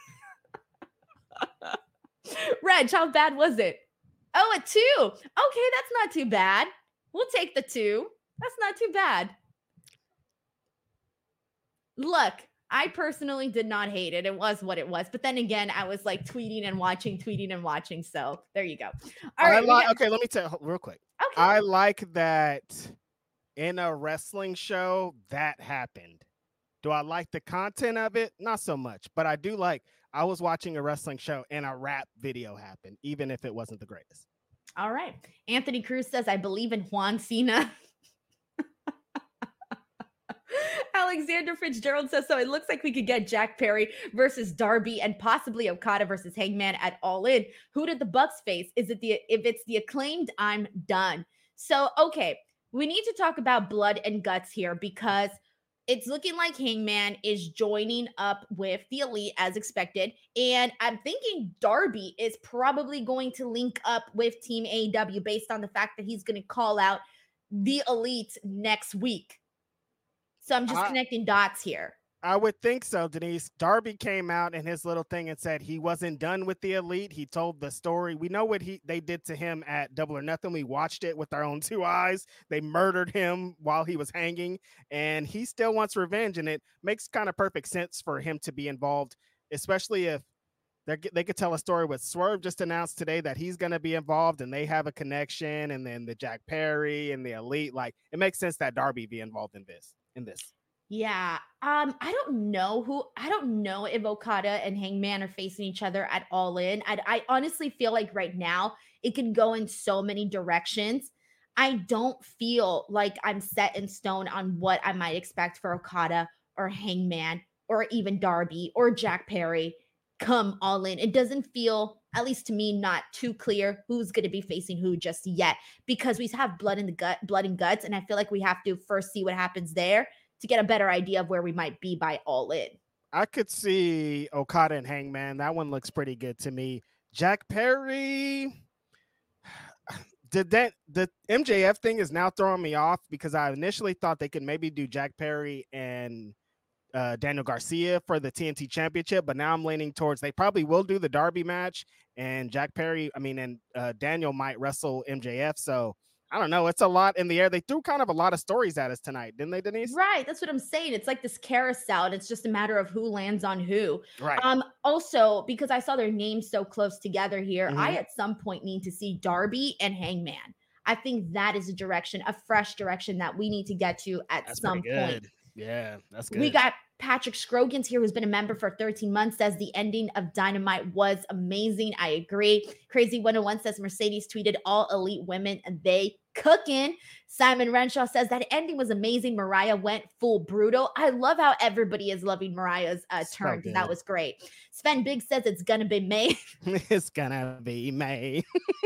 Reg, how bad was it? Oh, a two. Okay, that's not too bad. We'll take the two. That's not too bad. Look, I personally did not hate it. It was what it was. But then again, I was like tweeting and watching, tweeting and watching. So there you go. All I right. we li- got- okay, let me tell real quick. okay. I like that in a wrestling show that happened. Do I like the content of it? Not so much, but I do like I was watching a wrestling show and a rap video happened, even if it wasn't the greatest. All right. Anthony Cruz says, I believe in Juan Cena. Alexander Fitzgerald says, so it looks like we could get Jack Perry versus Darby and possibly Okada versus Hangman at All In. Who did the Bucks face? Is it the, if it's the Acclaimed, I'm done. So, okay, we need to talk about blood and guts here because it's looking like Hangman is joining up with the Elite as expected. And I'm thinking Darby is probably going to link up with Team A E W based on the fact that he's going to call out the Elite next week. So I'm just I, connecting dots here. I would think so, Denise. Darby came out in his little thing and said he wasn't done with the Elite. He told the story. We know what he they did to him at Double or Nothing. We watched it with our own two eyes. They murdered him while he was hanging, and he still wants revenge, and it makes kind of perfect sense for him to be involved, especially if they could tell a story with Swerve just announced today that he's going to be involved and they have a connection, and then the Jack Perry and the Elite. Like, it makes sense that Darby be involved in this. In this. Yeah. Um, I don't know who, I don't know if Okada and Hangman are facing each other at All In. I, I honestly feel like right now it can go in so many directions. I don't feel like I'm set in stone on what I might expect for Okada or Hangman or even Darby or Jack Perry come All In. It doesn't feel, at least to me, not too clear who's going to be facing who just yet, because we have blood in the gut, blood and guts. And I feel like we have to first see what happens there to get a better idea of where we might be by All In. I could see Okada and Hangman. That one looks pretty good to me. Jack Perry, did that, the M J F thing is now throwing me off because I initially thought they could maybe do Jack Perry and uh, Daniel Garcia for the T N T Championship, but now I'm leaning towards they probably will do the Darby match, and Jack Perry, I mean, and uh, Daniel might wrestle M J F. So I don't know. It's a lot in the air. They threw kind of a lot of stories at us tonight, didn't they, Denise? Right. That's what I'm saying. It's like this carousel, and it's just a matter of who lands on who. Right. Um. Also, because I saw their names so close together here, Mhm. I at some point need to see Darby and Hangman. I think that is a direction, a fresh direction that we need to get to at That's some pretty point. good. Yeah, that's good. We got Patrick Scroggins here, who's been a member for thirteen months, says the ending of Dynamite was amazing. I agree. Crazy one oh one says Mercedes tweeted all Elite women and they cooking. Simon Renshaw says that ending was amazing. Mariah went full brutal. I love how everybody is loving Mariah's uh, So turn. good. That was great. Sven Big says it's gonna be May. It's gonna be May.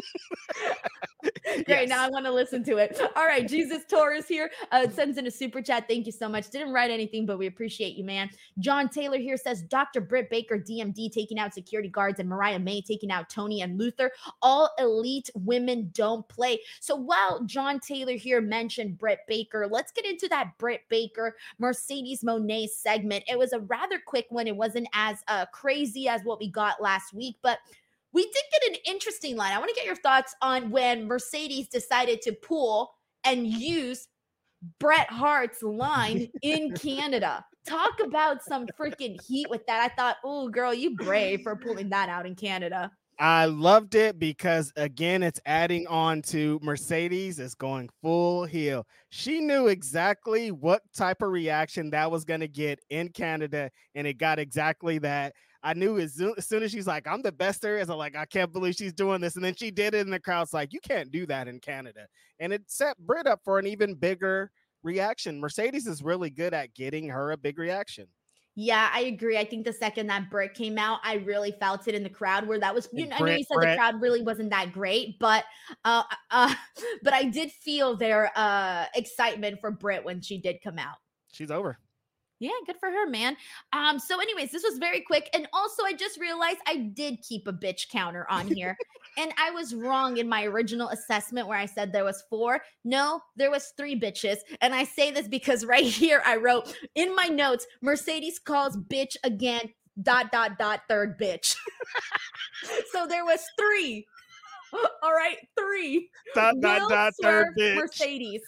Great. Yes. Now I want to listen to it. All right. Jesus Torres here uh, sends in a super chat. Thank you so much. Didn't write anything, but we appreciate you, man. John Taylor here says Doctor Britt Baker, D M D, taking out security guards, and Mariah May taking out Tony and Luther. All Elite women don't play. So while John Taylor here mentioned Britt Baker, let's get into that Britt Baker Mercedes Moné segment. It was a rather quick one. It wasn't as uh, crazy as what we got last week, but we did get an interesting line. I want to get your thoughts on when Mercedes decided to pull and use Bret Hart's line in Canada. Talk about some freaking heat with that. I thought, oh, girl, you brave for pulling that out in Canada. I loved it because, again, it's adding on to Mercedes is going full heel. She knew exactly what type of reaction that was going to get in Canada, and it got exactly that. I knew as soon, as soon as she's like, I'm the best there is, I'm like, I can't believe she's doing this. And then she did it, and the crowd's like, you can't do that in Canada. And it set Britt up for an even bigger reaction. Mercedes is really good at getting her a big reaction. Yeah, I agree. I think the second that Britt came out, I really felt it in the crowd where that was, you know, I know Britt, you said Britt. the crowd really wasn't that great, but uh, uh, but I did feel their uh, excitement for Britt when she did come out. She's over. Yeah, good for her, man. Um, so anyways, this was very quick. And also I just realized I did keep a bitch counter on here. And I was wrong in my original assessment where I said there was four. No, there was three bitches. And I say this because right here I wrote in my notes, Mercedes calls bitch again, dot, dot, dot, third bitch. So there was three. All right, three. Dot, dot, Will dot, Swerve third bitch. Mercedes.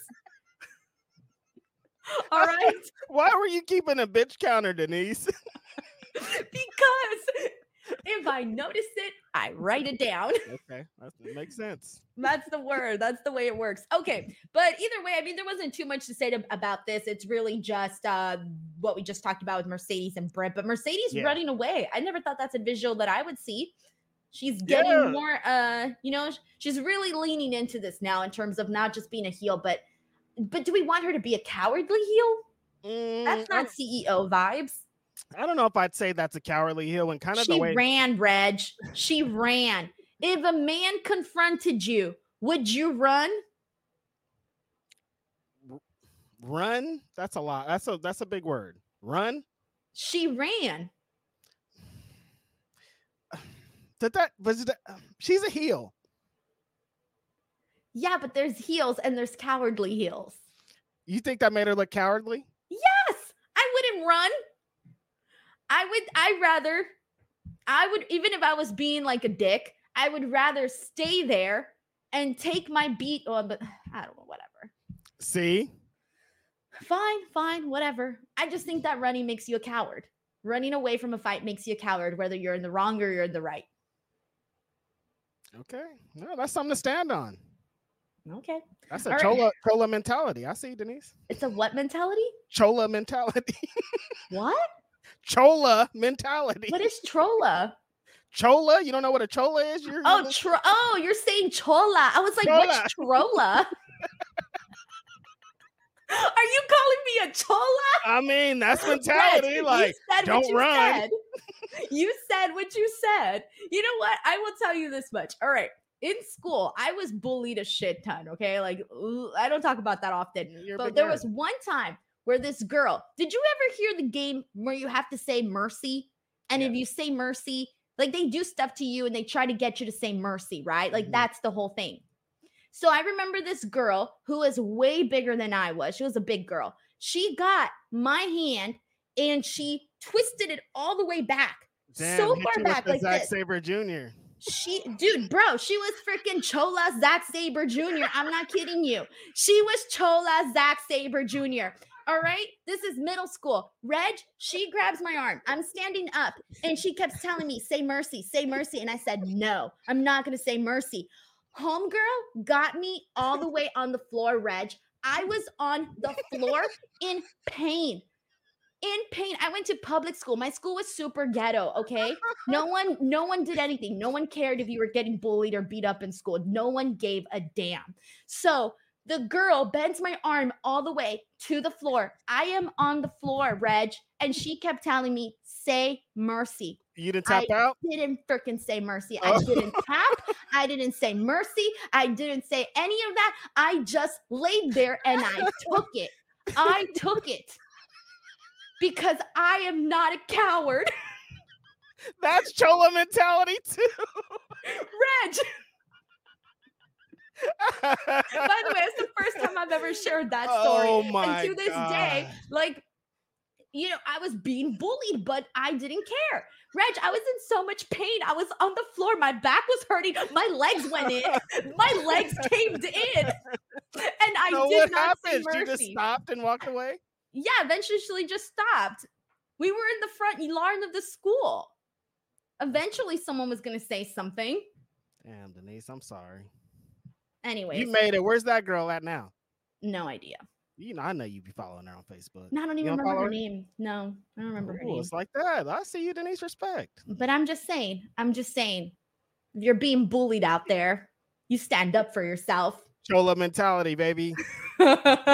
All right. Why were you keeping a bitch counter, Denise? Because if I notice it, I write it down. Okay, that makes sense. That's the word. That's the way it works. Okay. But either way, I mean, there wasn't too much to say to, about this. It's really just uh, what we just talked about with Mercedes and Britt. But Mercedes Yeah. running away. I never thought that's a visual that I would see. She's getting Yeah. more, uh, you know, she's really leaning into this now in terms of not just being a heel, but but do we want her to be a cowardly heel? Mm, That's I, not don't- C E O vibes. I don't know if I'd say that's a cowardly heel, and kind of the She way ran, Reg. She ran. If a man confronted you, would you run? run. That's a lot. That's a that's a big word. Run. She ran. Did that was that, she's a heel. Yeah, but there's heels and there's cowardly heels. You think that made her look cowardly? Yes, I wouldn't run. I would, I rather, I would, even if I was being like a dick, I would rather stay there and take my beat on, but I don't know, whatever. See? Fine, fine, whatever. I just think that running makes you a coward. Running away from a fight makes you a coward, whether you're in the wrong or you're in the right. Okay. No, that's something to stand on. Okay. That's a All right. chola chola mentality. I see, Denise. It's a what mentality? Chola mentality. What? Chola mentality. What is trolla? Chola? You don't know what a chola is? You're, Oh, you're tro- oh, you're saying chola. I was like, Chola. what's trolla? Are you calling me a chola? I mean, that's mentality. Reg, like, you said don't what you run. Said. You said what you said. You know what? I will tell you this much. All right. In school, I was bullied a shit ton. Okay. Like, ooh, I don't talk about that often. You're a But big there nerd. was one time where this girl, did you ever hear the game where you have to say mercy? And if Yeah. you say mercy, like they do stuff to you and they try to get you to say mercy, right? Like Mhm. that's the whole thing. So I remember this girl who was way bigger than I was. She was a big girl. She got my hand and she twisted it all the way back. Damn, so hit far you with back the like Zack this. Sabre Junior She, dude, bro, she was freaking Chola Zack Sabre Junior I'm not kidding you. She was Chola Zack Sabre Junior All right. This is middle school. Reg, she grabs my arm. I'm standing up and she kept telling me, say mercy, say mercy. And I said, no, I'm not going to say mercy. Homegirl got me all the way on the floor, Reg. I was on the floor in pain. In pain. I went to public school. My school was super ghetto, okay? No one, no one did anything. No one cared if you were getting bullied or beat up in school. No one gave a damn. So the girl bends my arm all the way to the floor. I am on the floor, Reg, and she kept telling me, say mercy. You didn't tap I out? didn't freaking say mercy. I Oh. didn't tap. I didn't say mercy. I didn't say any of that. I just laid there and I took it. I took it. Because I am not a coward. That's Chola mentality too. Reg. By the way, it's the first time I've ever shared that story. Oh my and to this day, God. like, you know, I was being bullied, but I didn't care. Reg, I was in so much pain. I was on the floor. My back was hurting. My legs went in. My legs caved in. And I So did what not happened? say You just mercy. stopped and walked away? Yeah, eventually just stopped. We were in the front yard of the school. Eventually, someone was going to say something. Damn, Denise, I'm sorry. Anyways, You made it. Where's that girl at now? no idea. You know, I know you be following her on Facebook. No, I don't You even don't remember follow her her? name. No, I don't remember her Ooh, name. it's like that. I see you, Denise. Respect. But I'm just saying, I'm just saying, if you're being bullied out there, you stand up for yourself. Chola mentality, baby. All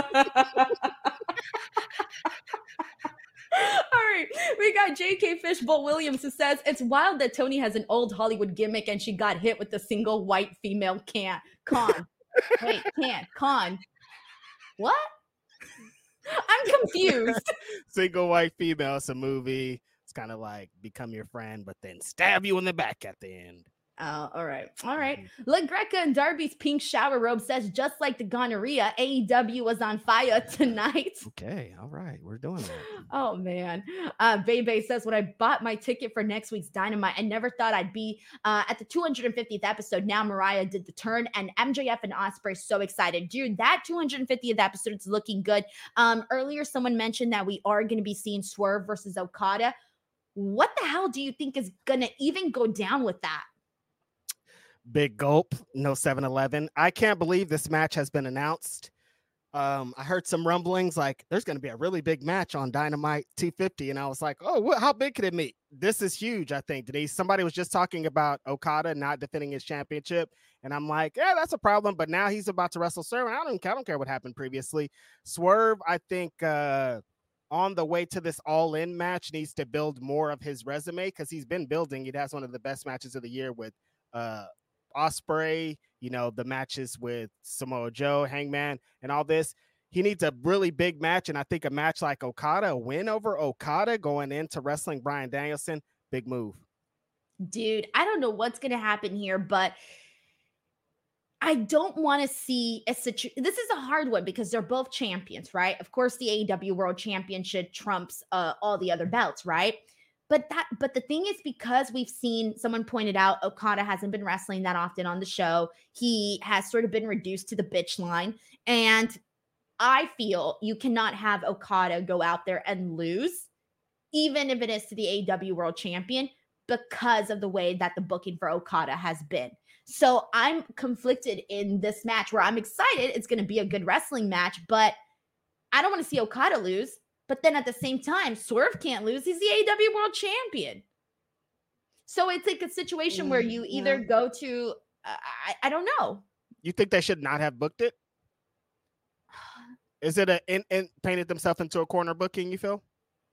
right, we got J K Fishbowl Williams who says it's wild that Tony has an old Hollywood gimmick and she got hit with a single white female can con. Wait, can con. What? I'm confused. Single white female. It's a movie. It's kind of like become your friend, but then stab you in the back at the end. Oh, all right. All right. La Greca and Darby's pink shower robe says, just like the gonorrhea, A E W was on fire tonight. Okay. All right. We're doing that. Oh, man. Uh, Bebe says, when I bought my ticket for next week's Dynamite, I never thought I'd be uh, at the two hundred fiftieth episode. Now Mariah did the turn and M J F and Ospreay so excited. Dude, that two hundred fiftieth episode is looking good. Um, earlier, someone mentioned that we are going to be seeing Swerve versus Okada. What the hell do you think is going to even go down with that? Big gulp, no seven eleven. I can't believe this match has been announced. Um, I heard some rumblings like there's going to be a really big match on Dynamite two fifty, and I was like, "Oh, what, how big could it be?" This is huge, I think. Denise, somebody was just talking about Okada not defending his championship, and I'm like, "Yeah, that's a problem." But now he's about to wrestle Swerve. And I don't, I don't care what happened previously. Swerve, I think, uh, on the way to this all-in match needs to build more of his resume because he's been building. He has one of the best matches of the year with uh, Ospreay, you know, the matches with Samoa Joe, Hangman, and all this. He needs a really big match, and I think a match like Okada, a win over Okada going into wrestling Bryan Danielson, big move. Dude, I don't know what's going to happen here, but I don't want to see a situation. This is a hard one because they're both champions, right? Of course, the A E W World Championship trumps uh, all the other belts, right? But that, but the thing is, because we've seen, someone pointed out, Okada hasn't been wrestling that often on the show. He has sort of been reduced to the bitch line. And I feel you cannot have Okada go out there and lose, even if it is to the A E W World Champion, because of the way that the booking for Okada has been. So I'm conflicted in this match where I'm excited. It's going to be a good wrestling match, but I don't want to see Okada lose. But then at the same time, Swerve can't lose. He's the A E W World Champion. So it's like a situation where you either go to, uh, I, I don't know. You think they should not have booked it? Is it a in, in painted themselves into a corner booking, you feel?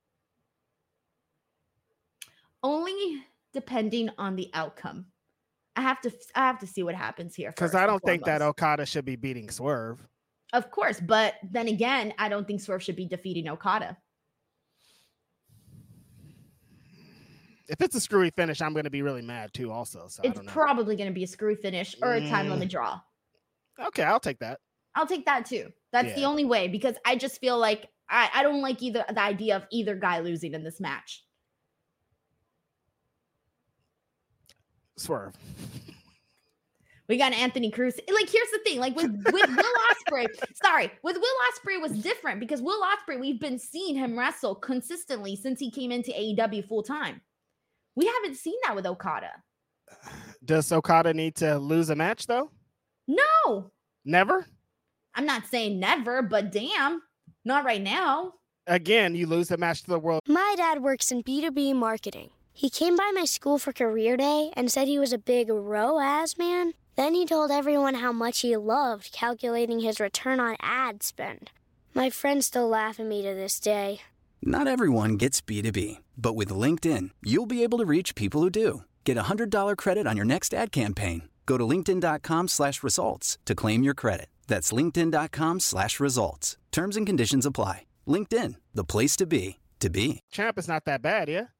Only depending on the outcome. I have to I have to see what happens here. Because I don't think that Okada should be beating Swerve. Of course, but then again, I don't think Swerve should be defeating Okada. If it's a screwy finish, I'm going to be really mad too also. So it's I don't know. Probably going to be a screwy finish or a time Mm. limit draw. Okay, I'll take that. I'll take that too. That's Yeah. the only way, because I just feel like I, I don't like either the idea of either guy losing in this match. Swerve. We got Anthony Cruz. Like, here's the thing. Like, with, with Will Ospreay, sorry, with Will Ospreay was different because Will Ospreay, we've been seeing him wrestle consistently since he came into A E W full time. We haven't seen that with Okada. Does Okada need to lose a match though? No. Never? I'm not saying never, but damn, not right now. Again, you lose the match to the world. My dad works in B two B marketing. He came by my school for career day and said he was a big R O A S man. Then he told everyone how much he loved calculating his return on ad spend. My friends still laugh at me to this day. Not everyone gets B two B, but with LinkedIn, you'll be able to reach people who do. Get a one hundred dollars credit on your next ad campaign. Go to linkedin.com slash results to claim your credit. That's linkedin.com slash results. Terms and conditions apply. LinkedIn, the place to be, to be. Champ is not that bad, yeah?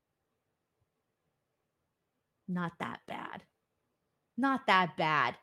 Not that bad. Not that bad.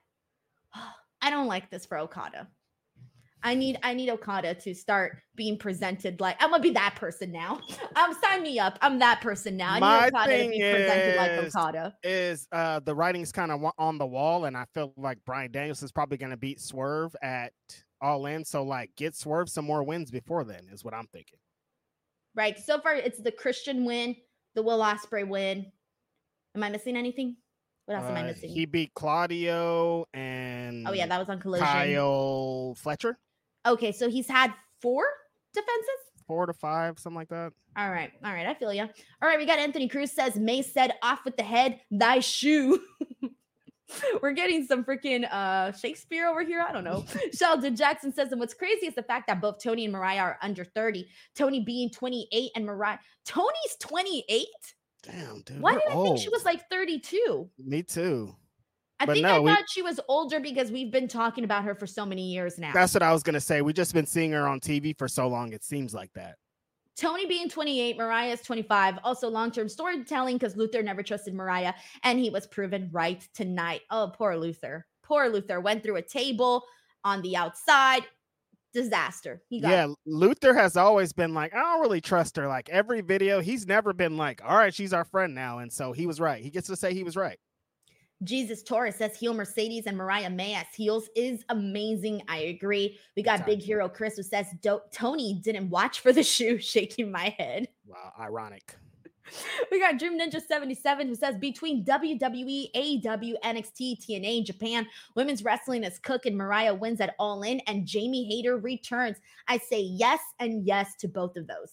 I don't like this for Okada. I need I need Okada to start being presented like, I'm gonna be that person now. Um, sign me up. I'm that person now. I My need Okada to thing be presented like is- Okada. Is uh, the writing's kind of on the wall, and I feel like Bryan Danielson is probably going to beat Swerve at All In. So, like, get Swerve some more wins before then is what I'm thinking. Right. So far, it's the Christian win, the Will Ospreay win. Am I missing anything? What else am I Uh, missing? he beat Claudio and oh yeah, that was on Collision. Kyle Fletcher, Okay, so he's had four defenses. four to five, something like that. All right, all right, I feel you. All right, we got Anthony Cruz says, May said, off with the head, thy shoe. We're getting some freaking uh, Shakespeare over here. I don't know. Sheldon Jackson says, and what's crazy is the fact that both Tony and Mariah are under thirty. Tony being twenty-eight and Mariah. Tony's twenty-eight? Damn, dude. Why we're did I think she old. was like thirty-two? Me too. I But think no, I we- thought she was older because we've been talking about her for so many years now. That's what I was gonna say. We just been seeing her on T V for so long. It seems like that. Tony being twenty-eight, Mariah is twenty-five. Also long-term storytelling because Luther never trusted Mariah and he was proven right tonight. Oh, poor Luther. Poor Luther went through a table on the outside. Disaster. He got Yeah, Luther has always been like, I don't really trust her. Like every video, he's never been like, all right, she's our friend now. And so he was right. He gets to say he was right. Jesus Torres says heel Mercedes and Mariah May as heels is amazing. I agree. We got Big Hero Chris who says Do- Tony didn't watch for the shoe, shaking my head. Wow, ironic. We got Dream Ninja seventy-seven who says between W W E, A E W, N X T, T N A, Japan, women's wrestling is cooking. Mariah wins at All In and Jamie Hayter returns. I say yes and yes to both of those.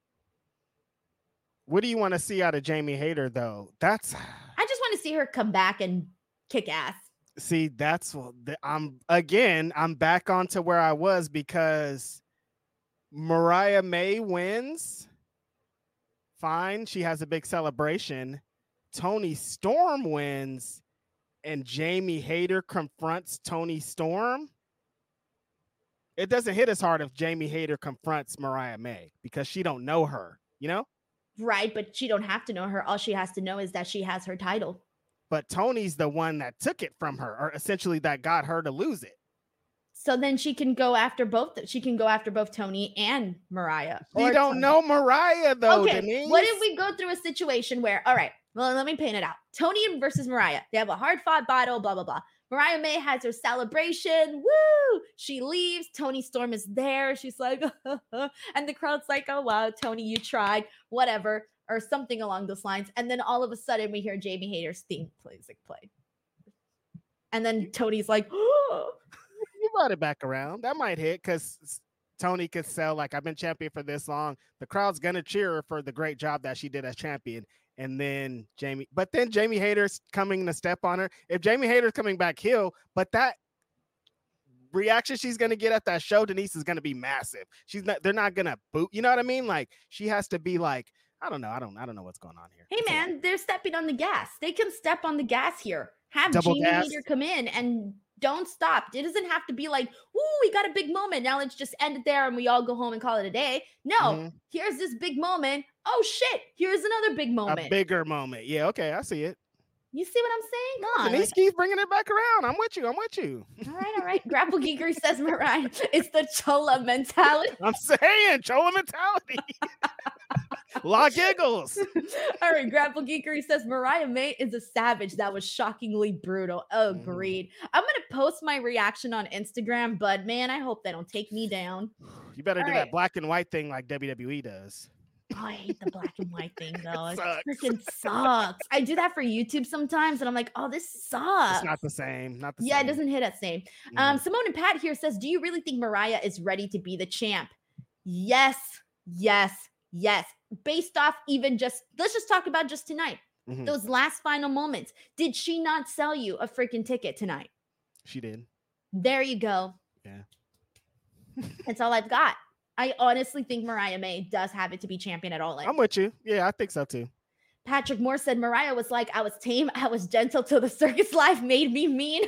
What do you want to see out of Jamie Hayter, though? That's I just want to see her come back and kick ass. see, that's what the- I'm again. I'm back onto where I was because Mariah May wins. Fine. She has a big celebration. Toni Storm wins. And Jamie Hayter confronts Toni Storm. It doesn't hit as hard if Jamie Hayter confronts Mariah May because she don't know her, you know? Right, but she don't have to know her. All she has to know is that she has her title. But Tony's the one that took it from her, or essentially that got her to lose it. So then she can go after both. She can go after both Toni and Mariah. You don't Toni. know Mariah, though, okay. Denise. What if we go through a situation where, all right, well, let me paint it out. Toni versus Mariah. They have a hard-fought battle, blah, blah, blah. Mariah May has her celebration. Woo! She leaves. Toni Storm is there. She's like, and the crowd's like, oh, wow, Toni, you tried. Whatever. Or something along those lines. And then all of a sudden we hear Jamie Hayter's theme music play. And then Tony's like, oh. You brought it back around. That might hit because Toni could sell, like, I've been champion for this long. The crowd's going to cheer her for the great job that she did as champion. And then Jamie, but then Jamie Hayter's coming to step on her. If Jamie Hayter's coming back heel, but that reaction she's going to get at that show, Denise, is going to be massive. She's not, they're not going to boot. You know what I mean? Like, she has to be like, I don't know. I don't, I don't know what's going on here. Hey, man, they're stepping on the gas. They can step on the gas here. Have Double Jamie gas. Hayter come in and don't stop. It doesn't have to be like, ooh, we got a big moment. Now let's just end it there and we all go home and call it a day. No, mm-hmm. Here's this big moment. Oh, shit. Here's another big moment. A bigger moment. Yeah, okay. I see it. You see what I'm saying? Come on. Denise keeps bringing it back around. I'm with you. I'm with you. All right, all right. Grapple Geekery says, Mariah, it's the Chola mentality. I'm saying Chola mentality. La giggles. All right, Grapple Geekery says, Mariah May is a savage. That was shockingly brutal. Agreed. Mm. I'm going to post my reaction on Instagram, but man, I hope they don't take me down. You better all do right. that black and white thing like W W E does. Oh, I hate the black and white thing, though. It, it freaking sucks. I do that for YouTube sometimes, and I'm like, oh, this sucks. It's not the same. Not the yeah, same. It doesn't hit that same. Mm. Um, Simone and Pat here says, do you really think Mariah is ready to be the champ? Yes, yes, yes. Based off even just, let's just talk about just tonight. Mm-hmm. Those last final moments. Did she not sell you a freaking ticket tonight? She did. There you go. Yeah. That's all I've got. I honestly think Mariah May does have it to be champion at All In. I'm with you. Yeah, I think so too. Patrick Moore said Mariah was like, I was tame, I was gentle till the circus life made me mean.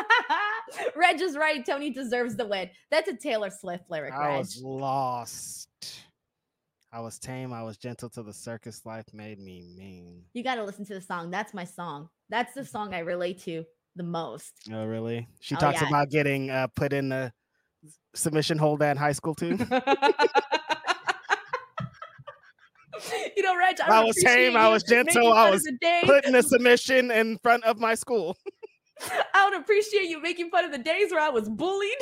Reg is right. Toni deserves the win. That's a Taylor Swift lyric, I Reg. was lost. I was tame, I was gentle till the circus life made me mean. You got to listen to the song. That's my song. That's the song I relate to the most. Oh, really? She oh, talks yeah. about getting uh, put in the submission hold in high school too. You know, Reg, I, I was tame, I was gentle, I was put in a submission in front of my school. I would appreciate you making fun of the days where I was bullied.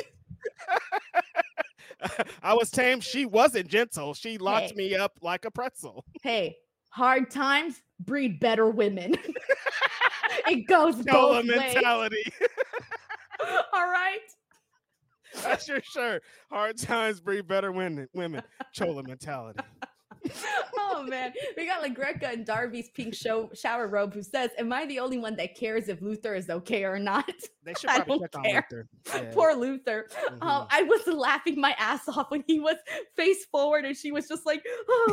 I was tame. She wasn't gentle. She locked hey. me up like a pretzel. Hey, hard times breed better women. It goes Chola both mentality. Ways. All right. That's your shirt. Hard times breed better women. Women. Chola mentality. Oh man, we got LaGreca and Darby's pink show shower robe who says, am I the only one that cares if Luther is okay or not? They should probably check on Luther. Yeah. Poor Luther. Mm-hmm. um, I was laughing my ass off when he was face forward and she was just like, oh.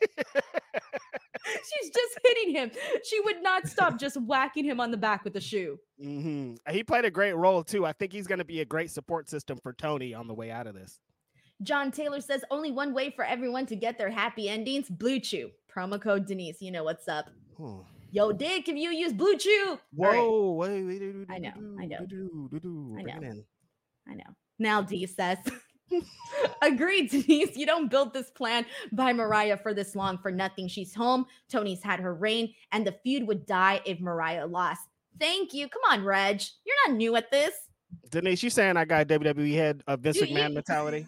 She's just hitting him. She would not stop just whacking him on the back with the shoe. Mm-hmm. He played a great role too. I think he's going to be a great support system for Toni on the way out of this. John Taylor says only one way for everyone to get their happy endings. Blue Chew. Promo code Denise. You know what's up. Hmm. Yo, Dick, if you use Blue Chew. Whoa, right. wait, wait, wait, I know, I know. I know. In. I know. Now D says, agreed, Denise. You don't build this plan by Mariah for this long for nothing. She's home. Toni's had her reign, and the feud would die if Mariah lost. Thank you. Come on, Reg. You're not new at this. Denise, you saying I got W W E head of Vince Dude, McMahon you- mentality?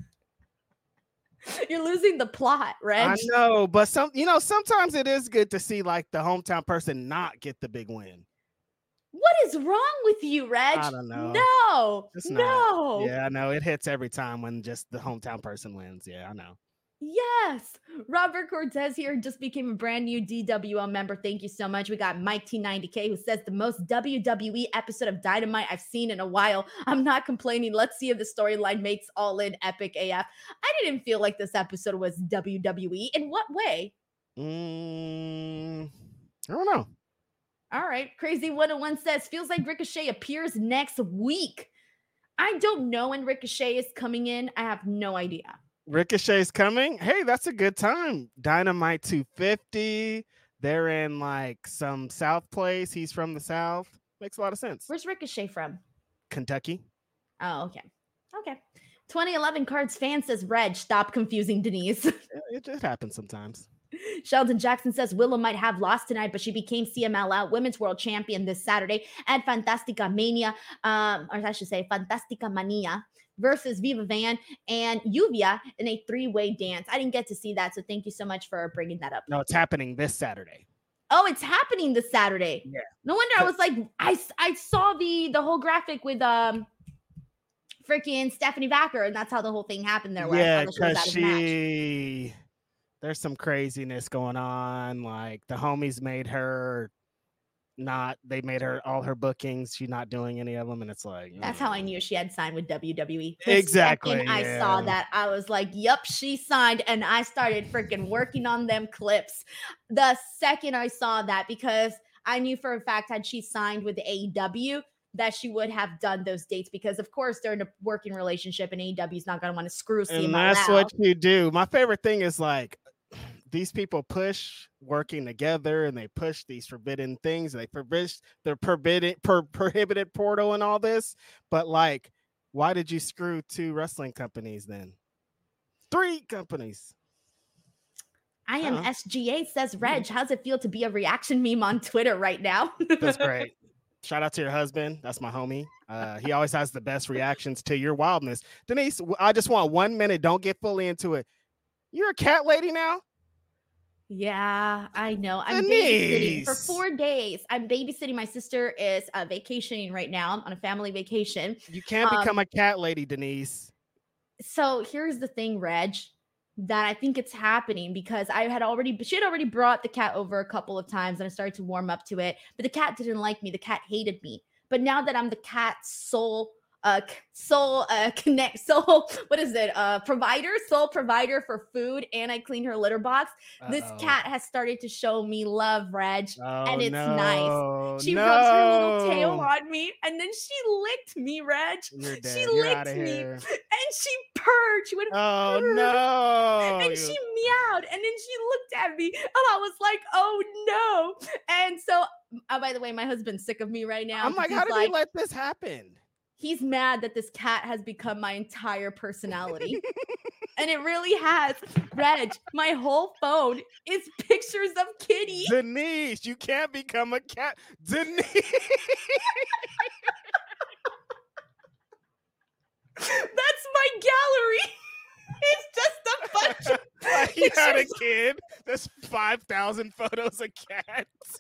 You're losing the plot, Reg. I know, but some, you know, sometimes it is good to see like the hometown person not get the big win. What is wrong with you, Reg? I don't know. No, it's no. Not. Yeah, I know. It hits every time when just the hometown person wins. Yeah, I know. Yes. Robert Cortez here just became a brand new D W L member. Thank you so much. We got Mike T ninety K who says the most W W E episode of Dynamite I've seen in a while. I'm not complaining. Let's see if the storyline makes All In epic A F. I didn't feel like this episode was W W E. In what way? Mm, I don't know. All right. Crazy one oh one says, feels like Ricochet appears next week. I don't know when Ricochet is coming in. I have no idea. Ricochet's coming. Hey, that's a good time. Dynamite two fifty. They're in like some South place. He's from the South. Makes a lot of sense. Where's Ricochet from? Kentucky. Oh, okay. Okay. twenty eleven Cards fan says, Reg, stop confusing Denise. It just happens sometimes. Sheldon Jackson says Willow might have lost tonight, but she became C M L L Women's World Champion this Saturday at Fantastica Mania, um, or I should say Fantastica Mania versus Viva Van and Yuvia in a three-way dance. I didn't get to see that, so thank you so much for bringing that up. No, it's happening this Saturday. Oh, it's happening this Saturday. Yeah. No wonder I was like, I, I saw the the whole graphic with um freaking Stephanie Vacker, and that's how the whole thing happened there. Where Yeah, because she, she there's some craziness going on. Like the homies made her not, they made her all her bookings. She's not doing any of them, and it's like that's how I knew she had signed with W W E. The exactly. second I yeah. saw that, I was like, "Yep, she signed," and I started freaking working on them clips. The second I saw that, because I knew for a fact had she signed with A E W that she would have done those dates, because of course they're in a working relationship, and A E W is not going to want to screw C M L L. And that's what you do. My favorite thing is like, these people push working together, and they push these forbidden things. They forbid the forbidden per, prohibited portal and all this. But like, why did you screw two wrestling companies then? Three companies. I am uh-huh. S G A says, Reg, how's it feel to be a reaction meme on Twitter right now? That's great. Shout out to your husband. That's my homie. Uh, he always has the best reactions to your wildness. Denise, I just want one minute. Don't get fully into it. You're a cat lady now? Yeah, I know. I'm Denise. babysitting for four days. I'm babysitting. My sister is uh, vacationing right now on a family vacation. You can't um, become a cat lady, Denise. So here's the thing, Reg, that I think it's happening because I had already, she had already brought the cat over a couple of times and I started to warm up to it, but the cat didn't like me. The cat hated me. But now that I'm the cat's sole Uh, soul uh, connect soul what is it uh provider sole provider for food, and I clean her litter box. Uh-oh. This cat has started to show me love, Reg, oh, and it's no, nice. She no. rubs her little tail on me, and then she licked me, Reg. You're dead. She You're licked me and she purred. She went, oh purr, no, and she meowed, and then she looked at me, and I was like, oh no. And so uh, by the way, my husband's sick of me right now. I'm like, how did like, you let this happen? He's mad that this cat has become my entire personality. And it really has. Reg, my whole phone is pictures of Kitty. Denise, you can't become a cat. Denise. That's my gallery. It's just a bunch of He had a kid. There's five thousand photos of cats.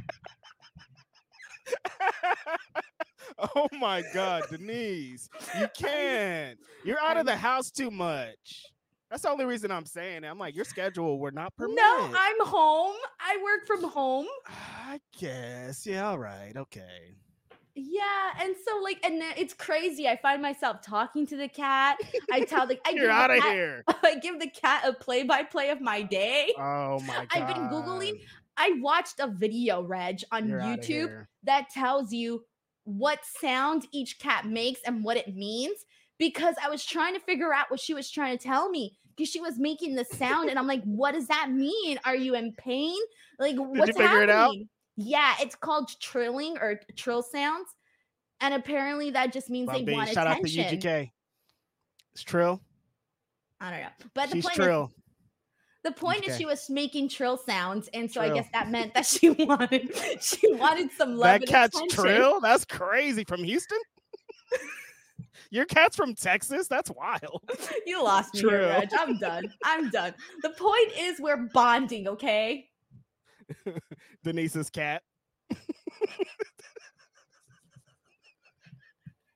Oh my God, Denise, you can't. You're out of the house too much. That's the only reason I'm saying it. I'm like, your schedule would not permit. No, I'm home. I work from home. I guess. Yeah, all right. Okay. Yeah, and so like, and it's crazy. I find myself talking to the cat. I tell the I You're out of cat, here. I give the cat a play-by-play of my day. Oh my God. I've been Googling. I watched a video, Reg, on You're YouTube that tells you what sound each cat makes and what it means, because I was trying to figure out what she was trying to tell me, because she was making the sound and I'm like, what does that mean? Are you in pain? Like, Did what's you figure happening? It out? Yeah, it's called trilling or trill sounds. And apparently that just means Well, they B, want shout attention. out to U G K. It's trill. I don't know. But the She's point trill. is, The point okay. is she was making trill sounds, and so trill. I guess that meant that she wanted she wanted some love that and cat's attention. trill? That's crazy. From Houston? Your cat's from Texas? That's wild. You lost me Trill. here, Reg. I'm done. I'm done. The point is we're bonding, okay? Denise's cat.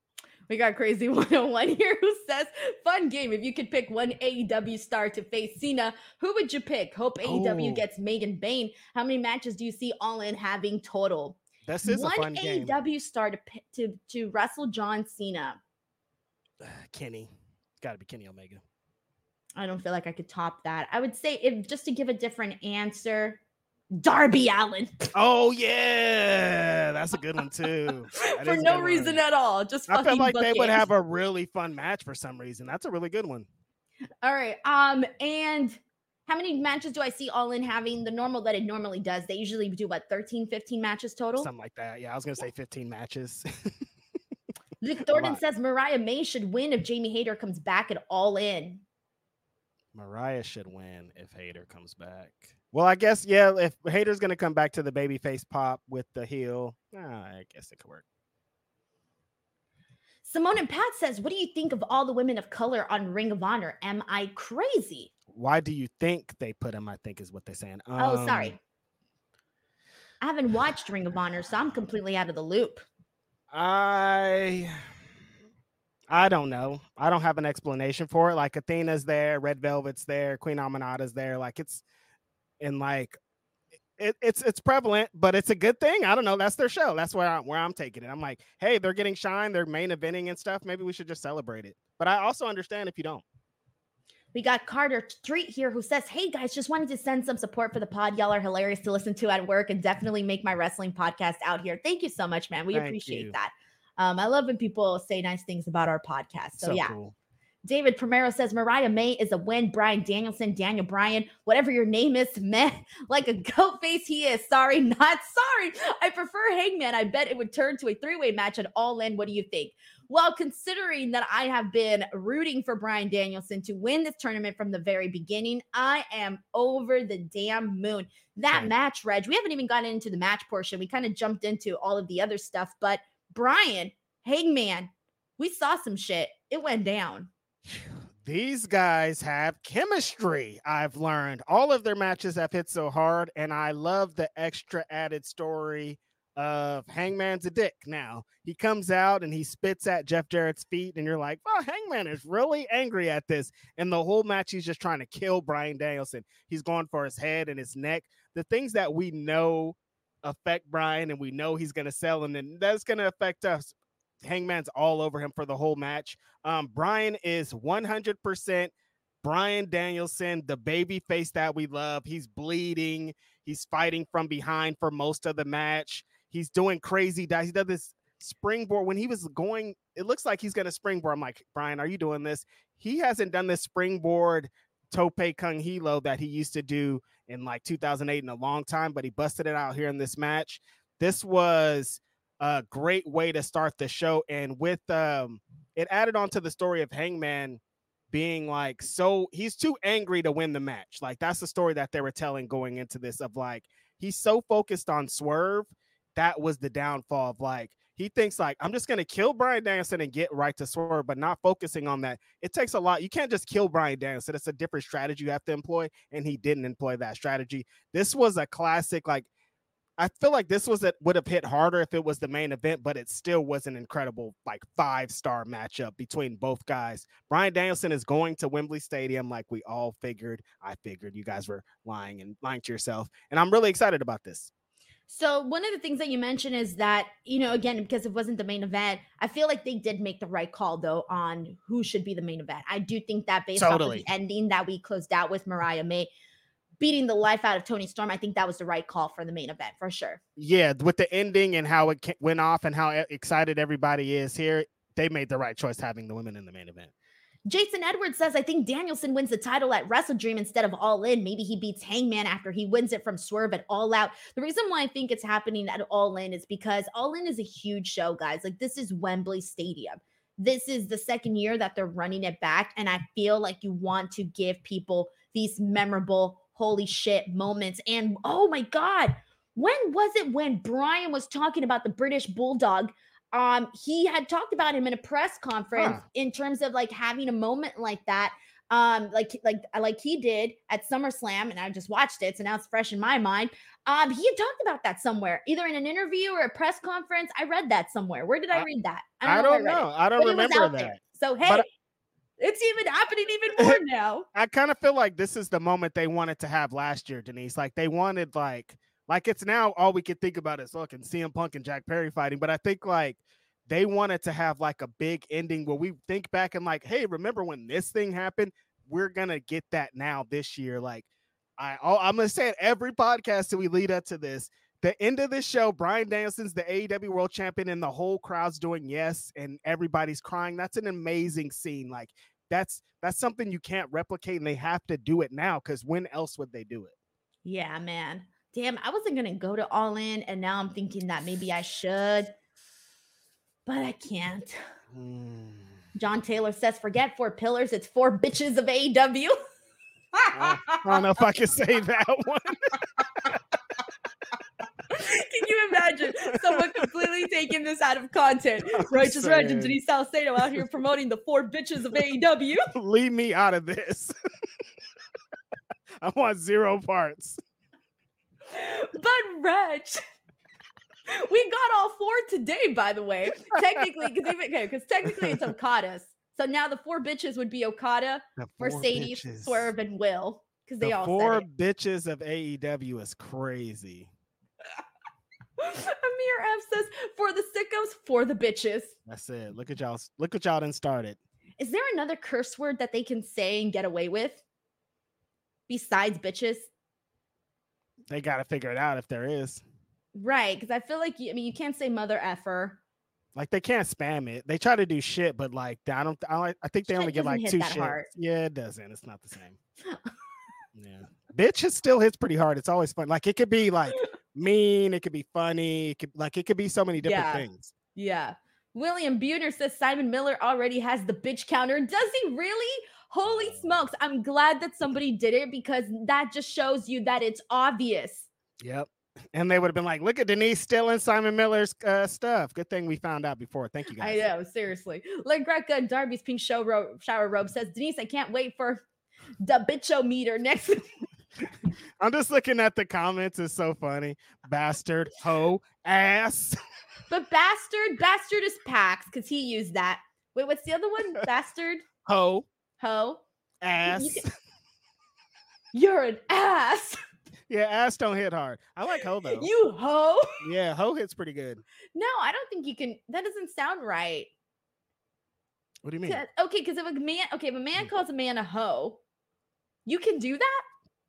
We got Crazy one oh one here who says, fun game. If you could pick one A E W star to face Cena, who would you pick? Hope A E W Oh. gets Megan Bayne. How many matches do you see All In having total? This is one a fun A E game. W star to, pi- to, to wrestle John Cena. Kenny. It's got to be Kenny Omega. I don't feel like I could top that. I would say, if just to give a different answer, Darby Allin. Oh, yeah. That's a good one, too. That For is a no good reason one. at all. Just I fucking feel like book they would it. have a really fun match for some reason. That's a really good one. All right. Um, and how many matches do I see All In having? The normal that it normally does. They usually do what, thirteen, fifteen matches total? Something like that. Yeah, I was going to say fifteen matches. Vic A Thornton lot. says Mariah May should win if Jamie Hayter comes back at All In. Mariah should win if Hayter comes back. Well, I guess, yeah, if Hayter's going to come back to the babyface pop with the heel, ah, I guess it could work. Simone and Pat says, what do you think of all the women of color on Ring of Honor? Am I crazy? Why do you think they put him, I think is what they're saying. Um, Oh, sorry. I haven't watched Ring of Honor, so I'm completely out of the loop. I I don't know. I don't have an explanation for it. Like Athena's there, Red Velvet's there, Queen Aminata's there. Like it's and like it, it's it's prevalent, but it's a good thing. I don't know. That's their show. That's where I'm where I'm taking it. I'm like, hey, they're getting shine, they're main eventing and stuff. Maybe we should just celebrate it. But I also understand if you don't. We got Carter Street here who says, hey guys, just wanted to send some support for the pod. Y'all are hilarious to listen to at work and definitely make my wrestling podcast out here. Thank you so much, man. We Thank appreciate you. that. Um, I love when people say nice things about our podcast. So, So yeah. cool. David Primero says Mariah May is a win. Brian Danielson, Daniel Bryan, whatever your name is, meh, like a goat face he is. Sorry, not sorry. I prefer Hangman. I bet it would turn to a three-way match at All In. What do you think? Well, considering that I have been rooting for Brian Danielson to win this tournament from the very beginning, I am over the damn moon. That Right. match, Reg, we haven't even gotten into the match portion. We kind of jumped into all of the other stuff, but Brian, Hangman, we saw some shit. It went down. These guys have chemistry. I've learned all of their matches have hit so hard, and I love the extra added story of Hangman's a dick. Now he comes out and he spits at Jeff Jarrett's feet, and you're like, well, Hangman is really angry at this. And the whole match, he's just trying to kill Brian Danielson. He's going for his head and his neck. The things that we know affect Brian, and we know he's going to sell, and then that's going to affect us. Hangman's all over him for the whole match. Um, Brian is one hundred percent Brian Danielson, the baby face that we love. He's bleeding. He's fighting from behind for most of the match. He's doing crazy dives. He does this springboard when he was going. It looks like he's going to springboard. I'm like, Brian, are you doing this? He hasn't done this springboard Tope Kung Hilo that he used to do in like two thousand eight in a long time, but he busted it out here in this match. This was a great way to start the show. And with um, it added on to the story of Hangman being like, so he's too angry to win the match. Like that's the story that they were telling going into this of like, he's so focused on Swerve. That was the downfall of like, he thinks like, I'm just going to kill Brian Danielson and get right to Swerve, but not focusing on that. It takes a lot. You can't just kill Brian Danielson. It's a different strategy you have to employ. And he didn't employ that strategy. This was a classic, like, I feel like this was it would have hit harder if it was the main event, but it still was an incredible like five-star matchup between both guys. Brian Danielson is going to Wembley Stadium like we all figured. I figured you guys were lying and lying to yourself. And I'm really excited about this. So one of the things that you mentioned is that, you know, again, because it wasn't the main event, I feel like they did make the right call, though, on who should be the main event. I do think that based Totally. off of the ending that we closed out with Mariah May beating the life out of Toni Storm, I think that was the right call for the main event, for sure. Yeah, with the ending and how it went off and how excited everybody is here, they made the right choice having the women in the main event. Jason Edwards says, I think Danielson wins the title at Wrestle Dream instead of All In. Maybe he beats Hangman after he wins it from Swerve at All Out. The reason why I think it's happening at All In is because All In is a huge show, guys. Like, this is Wembley Stadium. This is the second year that they're running it back, and I feel like you want to give people these memorable holy shit moments. And oh my God, when was it when Brian was talking about the British Bulldog? Um, he had talked about him in a press conference Huh. in terms of like having a moment like that. um, like like like he did at SummerSlam, and I just watched it, so now it's fresh in my mind. Um, he had talked about that somewhere, either in an interview or a press conference. I read that somewhere. Where did I, I read that? I don't know. I, know. I don't remember that. There. So hey, but it's even happening even more now. I kind of feel like this is the moment they wanted to have last year, Denise. Like they wanted like like it's now all we can think about is look and C M Punk and Jack Perry fighting. But I think like they wanted to have like a big ending where we think back and like, hey, remember when this thing happened? We're gonna get that now this year. Like I, I'm gonna say it every podcast that we lead up to this. The end of this show, Bryan Danielson's the A E W World Champion, and the whole crowd's doing yes, and everybody's crying. That's an amazing scene. Like that's that's something you can't replicate, and they have to do it now because when else would they do it? Yeah, man. Damn, I wasn't gonna go to All In, and now I'm thinking that maybe I should. But I can't. Mm. John Taylor says, forget four pillars. It's four bitches of A E W. I, I don't know if I can say that one. Can you imagine someone completely taking this out of content? Righteous Reg and Denise Salcedo out here promoting the four bitches of A E W. Leave me out of this. I want zero parts. But Reg... we got all four today, by the way. Technically, because even okay, because technically it's Okada's. So now the four bitches would be Okada, Mercedes, bitches. Swerve, and Will, because they the all four said it. bitches of A E W is crazy. Amir F says, "For the sickos, for the bitches." That's it. Look at y'all. Look at y'all done started. Is there another curse word that they can say and get away with besides bitches? They got to figure it out if there is. Right, because I feel like you, I mean you can't say mother effer. Like they can't spam it. They try to do shit, but like I don't. I, I think they shit only get like two shit. Hard. Yeah, it doesn't. It's not the same. Yeah, bitch, it still hits pretty hard. It's always fun. Like it could be like mean. It could be funny. It could like it could be so many different yeah. things. Yeah. William Buhner says Simon Miller already has the bitch counter. Does he really? Holy smokes! I'm glad that somebody did it because that just shows you that it's obvious. Yep. And they would have been like, look at Denise stealing Simon Miller's uh, stuff. Good thing we found out before. Thank you, guys. I know, seriously. Like Greca and Darby's pink show ro- shower robe says, Denise, I can't wait for the bitcho-meter next week. I'm just looking at the comments. It's so funny. Bastard, hoe, ass. But bastard, bastard is Pax because he used that. Wait, what's the other one? Bastard? Hoe. Hoe. Ass. You can- You're an ass. Yeah, ass don't hit hard. I like hoe though. You hoe? Yeah, hoe hits pretty good. No, I don't think you can. That doesn't sound right. What do you mean? Okay, because if a man, okay, if a man calls a man a hoe, you can do that?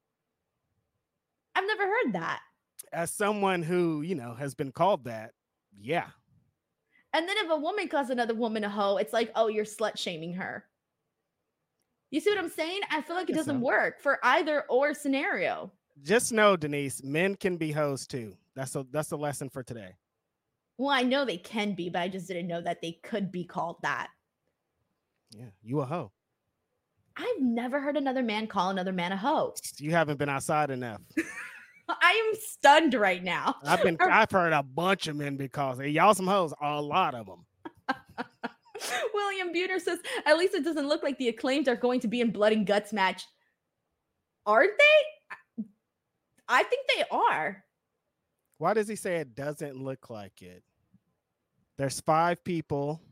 I've never heard that. As someone who, you know, has been called that, yeah. And then if a woman calls another woman a hoe, it's like, oh, you're slut shaming her. You see what I'm saying? I feel like it doesn't so. work for either or scenario. Just know, Denise, men can be hoes too. That's a that's a lesson for today. Well, I know they can be, but I just didn't know that they could be called that. Yeah, you a hoe. I've never heard another man call another man a hoe. You haven't been outside enough. I am stunned right now. I've been I've heard a bunch of men because hey, y'all some hoes, a lot of them. William Buhner says, at least it doesn't look like the Acclaimed are going to be in Blood and Guts match. Aren't they? I think they are. Why does he say it doesn't look like it? There's five people.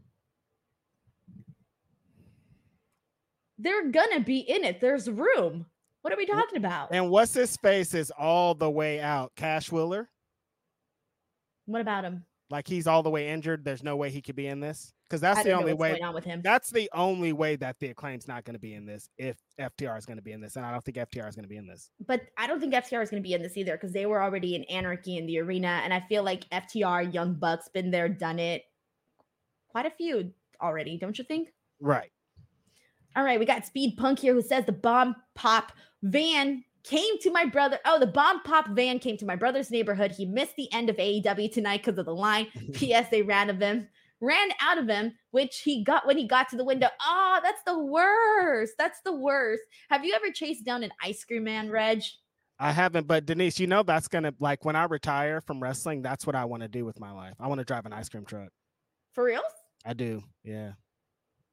They're gonna be in it. There's room. What are we talking about? And what's his face is all the way out. Cash Wheeler. What about him? Like he's all the way injured. There's no way he could be in this. Because that's the only way. Going on with him. That's the only way that the Acclaim's not going to be in this. If F T R is going to be in this, and I don't think F T R is going to be in this. But I don't think F T R is going to be in this either because they were already in Anarchy in the arena, and I feel like F T R, Young Bucks, been there, done it. Quite a few already, don't you think? Right. All right, we got Speed Punk here who says the bomb pop van came to my brother. Oh, the bomb pop van came to my brother's neighborhood. He missed the end of A E W tonight because of the line. P S. They ran of him. Ran out of him, which he got when he got to the window. Oh, that's the worst. That's the worst. Have you ever chased down an ice cream man, Reg? I haven't, but Denise, you know that's going to, like, when I retire from wrestling, that's what I want to do with my life. I want to drive an ice cream truck. For real? I do, yeah.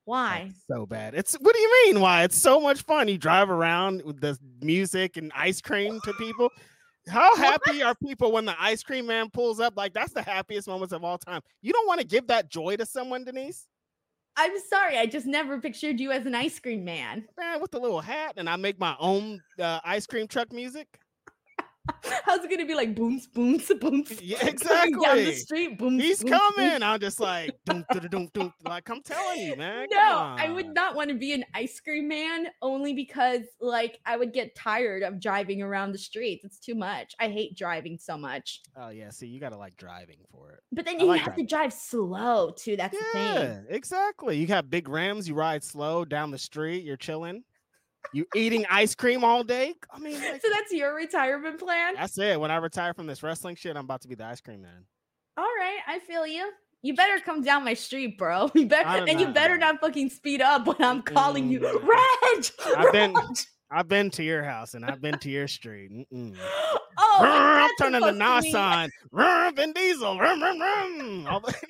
Why? That's so bad. It's what do you mean? Why? It's so much fun. You drive around with the music and ice cream to people. How happy are people when the ice cream man pulls up? Like, that's the happiest moments of all time. You don't want to give that joy to someone, Denise? I'm sorry. I just never pictured you as an ice cream man. Man, with the little hat, and I make my own uh, ice cream truck music. How's it gonna be like booms, booms, booms? Yeah, Coming exactly. down the street, booms. He's booms, coming. booms. I'm just like, doom, doom, doom, doom. Like, I'm telling you, man. No, come I would on. not want to be an ice cream man only because like I would get tired of driving around the streets. It's too much. I hate driving so much. Oh yeah, see, you gotta like driving for it. But then I you like have driving. to drive slow too. That's the thing. Yeah, exactly. You have big rims. You ride slow down the street. You're chilling. You eating ice cream all day. I mean, like, So that's your retirement plan? that's it. When I retire from this wrestling shit, I'm about to be the ice cream man. All right, I feel you. You better come down my street, bro. You better, I don't and you know. better not fucking speed up when I'm calling you, Mm. Reg. I've been- Reg! I've been to your house and I've been to your street. Mm-mm. Oh, Vroom, I'm that's turning the supposed to N O S mean- on. Vroom, Vin Diesel. Vroom, vroom, vroom. All the-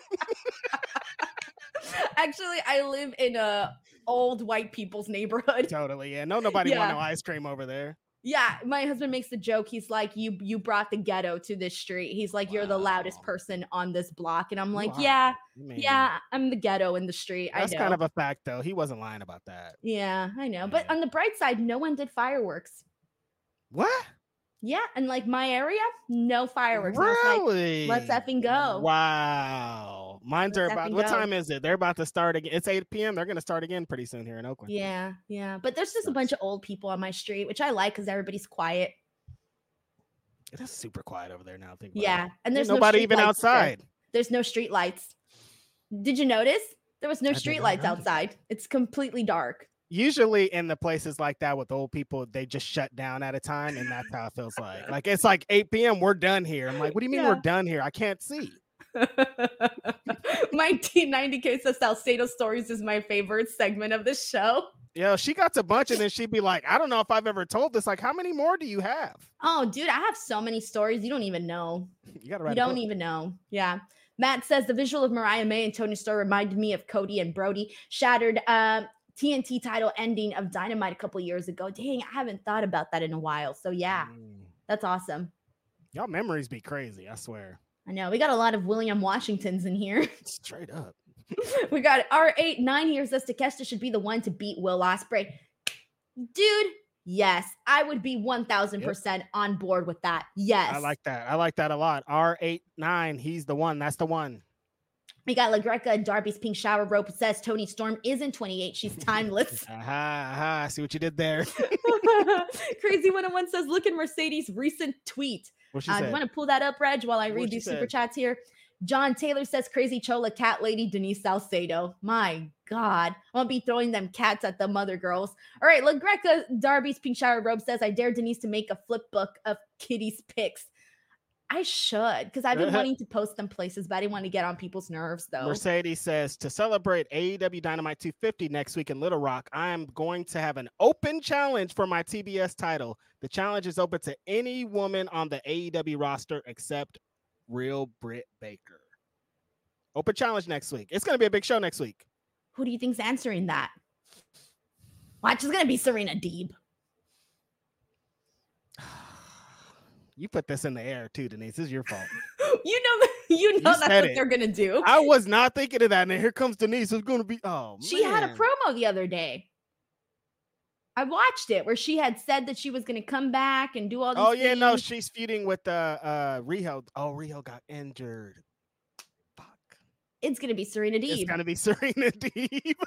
Actually, I live in a old white people's neighborhood. Totally. Yeah. No, nobody want Yeah. no ice cream over there. Yeah, my husband makes the joke. He's like, "You you brought the ghetto to this street." He's like, "You're the loudest Wow. person on this block," and I'm like, Wow. "Yeah, I mean, yeah, I'm the ghetto in the street." I That's know. kind of a fact, though. He wasn't lying about that. Yeah, I know. But Yeah. on the bright side, no one did fireworks. What? Yeah, and like my area, no fireworks. And I was like, Really? let's effing go. Wow. Mine's are Let's about. effing What go. time is it? They're about to start again. It's eight p.m. They're going to start again pretty soon here in Oakland. Yeah, yeah. But there's just a Sucks. bunch of old people on my street, which I like because everybody's quiet. It is super quiet over there now. I think. about Yeah, it. and there's Ain't nobody no even streetlights either. outside. There's no street lights. Did you notice? There was no I did street not lights notice. outside. It's completely dark. Usually in the places like that with old people, they just shut down at a time, and that's how it feels like. Like it's like eight p.m. We're done here. I'm like, what do you mean Yeah. we're done here? I can't see. My T ninety K says Salcedo Stories is my favorite segment of this show. Yo, she got a bunch, and then she'd be like, I don't know if I've ever told this. Like, how many more do you have? Oh, dude, I have so many stories. You don't even know. You got to You write. a don't book. even know. Yeah. Matt says the visual of Mariah May and Tony Storm reminded me of Cody and Brody. Shattered um, T N T title ending of Dynamite a couple years ago. Dang, I haven't thought about that in a while. So yeah, Mm. that's awesome. Y'all memories be crazy. I swear. I know we got a lot of William Washingtons in here. Straight up. We got R eight nine here says Takeshita should be the one to beat Will Ospreay. Dude, yes, I would be one thousand percent on board with that. Yes. I like that. I like that a lot. R eight nine. He's the one. That's the one. We got LaGreca and Darby's Pink Shower Rope says Tony Storm isn't twenty-eight. She's timeless. Aha, aha. I see what you did there. Crazy one oh one says, look at Mercedes' recent tweet. What she Uh, you said. want to pull that up, Reg, while I What read she these super said. chats here? John Taylor says, crazy chola cat lady Denise Salcedo. My God. I'm going to be throwing them cats at the mother girls. All right. LaGreca Darby's Pink Shower Robe says, I dare Denise to make a flip book of Kitty's pics. I should, because I've been wanting to post them places, but I didn't want to get on people's nerves, though. Mercedes says to celebrate A E W Dynamite two fifty next week in Little Rock, I am going to have an open challenge for my T B S title. The challenge is open to any woman on the A E W roster except Real Britt Baker. Open challenge next week. It's going to be a big show next week. Who do you think's answering that? Watch, it's going to be Serena Deeb. You put this in the air too, Denise. This is your fault. You know, you know You that's said what it. they're going to do. I was not thinking of that. And then here comes Denise. It's going to be, oh, She had a man. promo the other day. I watched it where she had said that she was going to come back and do all these Oh, yeah, no, things. she's feuding with uh, uh, Riho. Oh, Riho got injured. Fuck. It's going to be Serena It's Deeb. going to be Serena Deeb.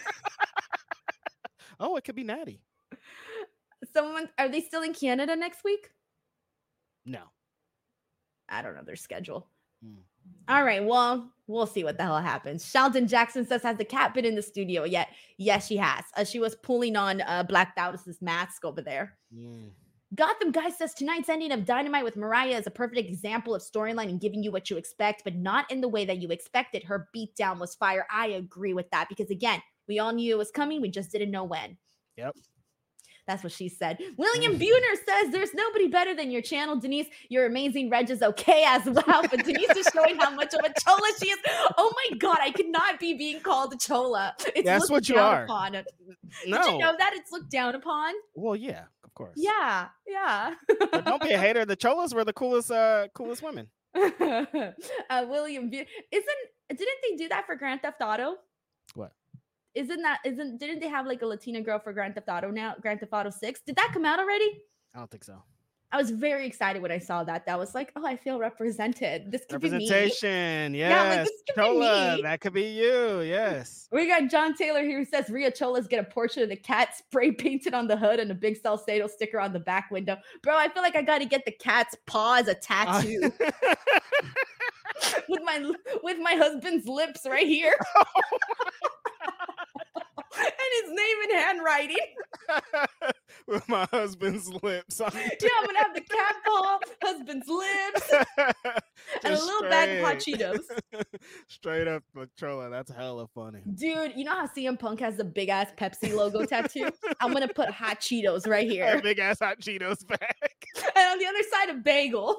Oh, it could be Natty. Someone, are they still in Canada next week? No. I don't know their schedule. Hmm. All right, well, we'll see what the hell happens. Sheldon Jackson says, has the cat been in the studio yet? Yes, she has. Uh, she was pulling on uh, Black Dowdus's mask over there. Mm. Gotham Guy says, tonight's ending of Dynamite with Mariah is a perfect example of storyline and giving you what you expect, but not in the way that you expected. Her beatdown was fire. I agree with that because, again, we all knew it was coming. We just didn't know when. Yep. That's what she said. William Buhner says there's nobody better than your channel, Denise. You're amazing. Reg is okay as well, but Denise is showing how much of a chola she is. Oh my God, I could not be being called a chola. It's That's what you down are. Upon. No. Did you know that it's looked down upon? Well, yeah, of course. Yeah, yeah. But don't be a hater. The cholas were the coolest, uh, coolest women. uh, William Buhner isn't. Didn't they do that for Grand Theft Auto? What? Isn't that isn't didn't they have like a Latina girl for Grand Theft Auto now? Grand Theft Auto six? Did that come out already? I don't think so. I was very excited when I saw that. That was like, oh, I feel represented. This could Representation, be me. yes. Yeah, like, this could Chola, be me. that could be you, yes. We got John Taylor here who says Ria Cholas get a portrait of the cat spray painted on the hood and a big Salcedo sticker on the back window. Bro, I feel like I got to get the cat's paw as a tattoo. Uh, with my with my husband's lips right here. And his name in handwriting. With my husband's lips. Yeah, I'm gonna have the cat paw, husband's lips, and a little straight. bag of hot Cheetos. Straight up Chola. That's hella funny. Dude, you know how C M Punk has the big ass Pepsi logo tattoo? I'm gonna put hot Cheetos right here. A big ass hot Cheetos bag. And on the other side, a bagel.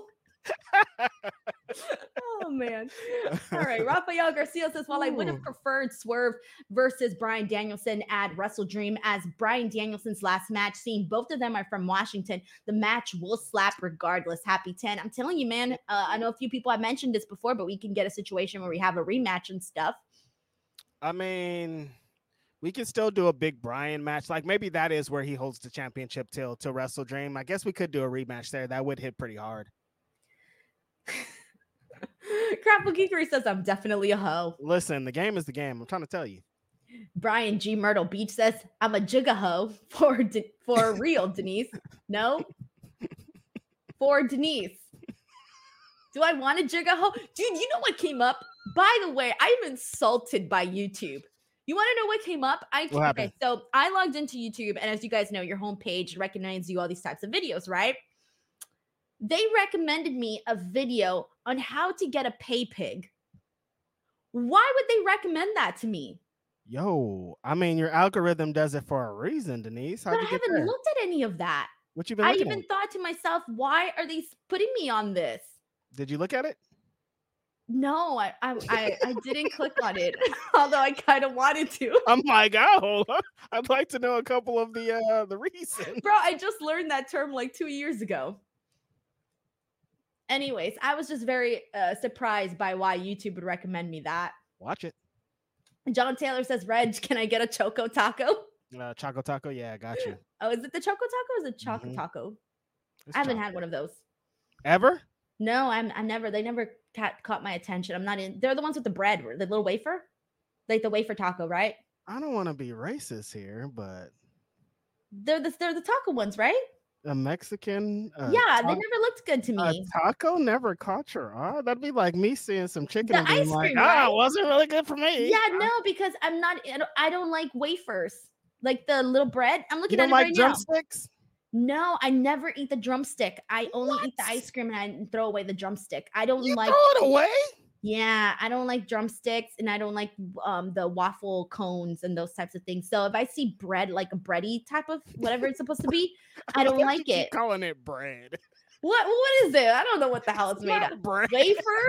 Oh man. All right. Rafael Garcia says, while I would have preferred Swerve versus Bryan Danielson at Wrestle Dream, as Bryan Danielson's last match, seeing both of them are from Washington, the match will slap regardless. Happy ten. I'm telling you, man, uh, I know a few people have mentioned this before, but we can get a situation where we have a rematch and stuff. I mean, we can still do a big Bryan match. Like maybe that is where he holds the championship till till Wrestle Dream. I guess we could do a rematch there. That would hit pretty hard. Crapple Geekery says I'm definitely a hoe. Listen, the game is the game. I'm trying to tell you. Brian G. Myrtle Beach says I'm a jigga hoe for De- for real, Denise. No, for Denise. Do I want a jigga hoe? Dude, you know what came up? By the way, I'm insulted by YouTube. You want to know what came up? I what happened? Okay, so I logged into YouTube, and as you guys know, your homepage recognizes you all these types of videos, right? They recommended me a video on how to get a pay pig. Why would they recommend that to me? Yo, I mean, your algorithm does it for a reason, Denise. How'd but you I get haven't there? looked at any of that. What you been I looking even at? thought to myself, why are they putting me on this? Did you look at it? No, I I, I, I didn't click on it, although I kind of wanted to. I'm like, oh, I'd like to know a couple of the uh, the reasons. Bro, I just learned that term like two years ago. Anyways, I was just very uh, surprised by why YouTube would recommend me that. Watch it. John Taylor says, Reg, can I get a Choco Taco? Uh, Choco Taco, yeah, I got you. Oh, is it the Choco Taco or is it Choco Mhm. Taco? It's I haven't chocolate. had one of those. Ever? No, I'm I never, they never ca- caught my attention. I'm not in, they're the ones with the bread, the little wafer, like the wafer taco, right? I don't want to be racist here, but They're the, they're the taco ones, right? a Mexican, uh, yeah, ta- they never looked good to a me. taco never caught your eye. That'd be like me seeing some chicken The and being ice like, cream, ah, right? it wasn't really good for me. Yeah, no, because I'm not, I don't, I don't like wafers, like the little bread. I'm You looking don't at it like right drumsticks? now. No, I never eat the drumstick. I only eat the What? ice cream and I throw away the drumstick. I don't You like. throw it away? Yeah, I don't like drumsticks and I don't like um the waffle cones and those types of things. So if I see bread, like a bready type of whatever it's supposed to be, I don't thought you like keep it. calling it bread. What what is it? I don't know what the hell it's made Not of. bread. Wafer?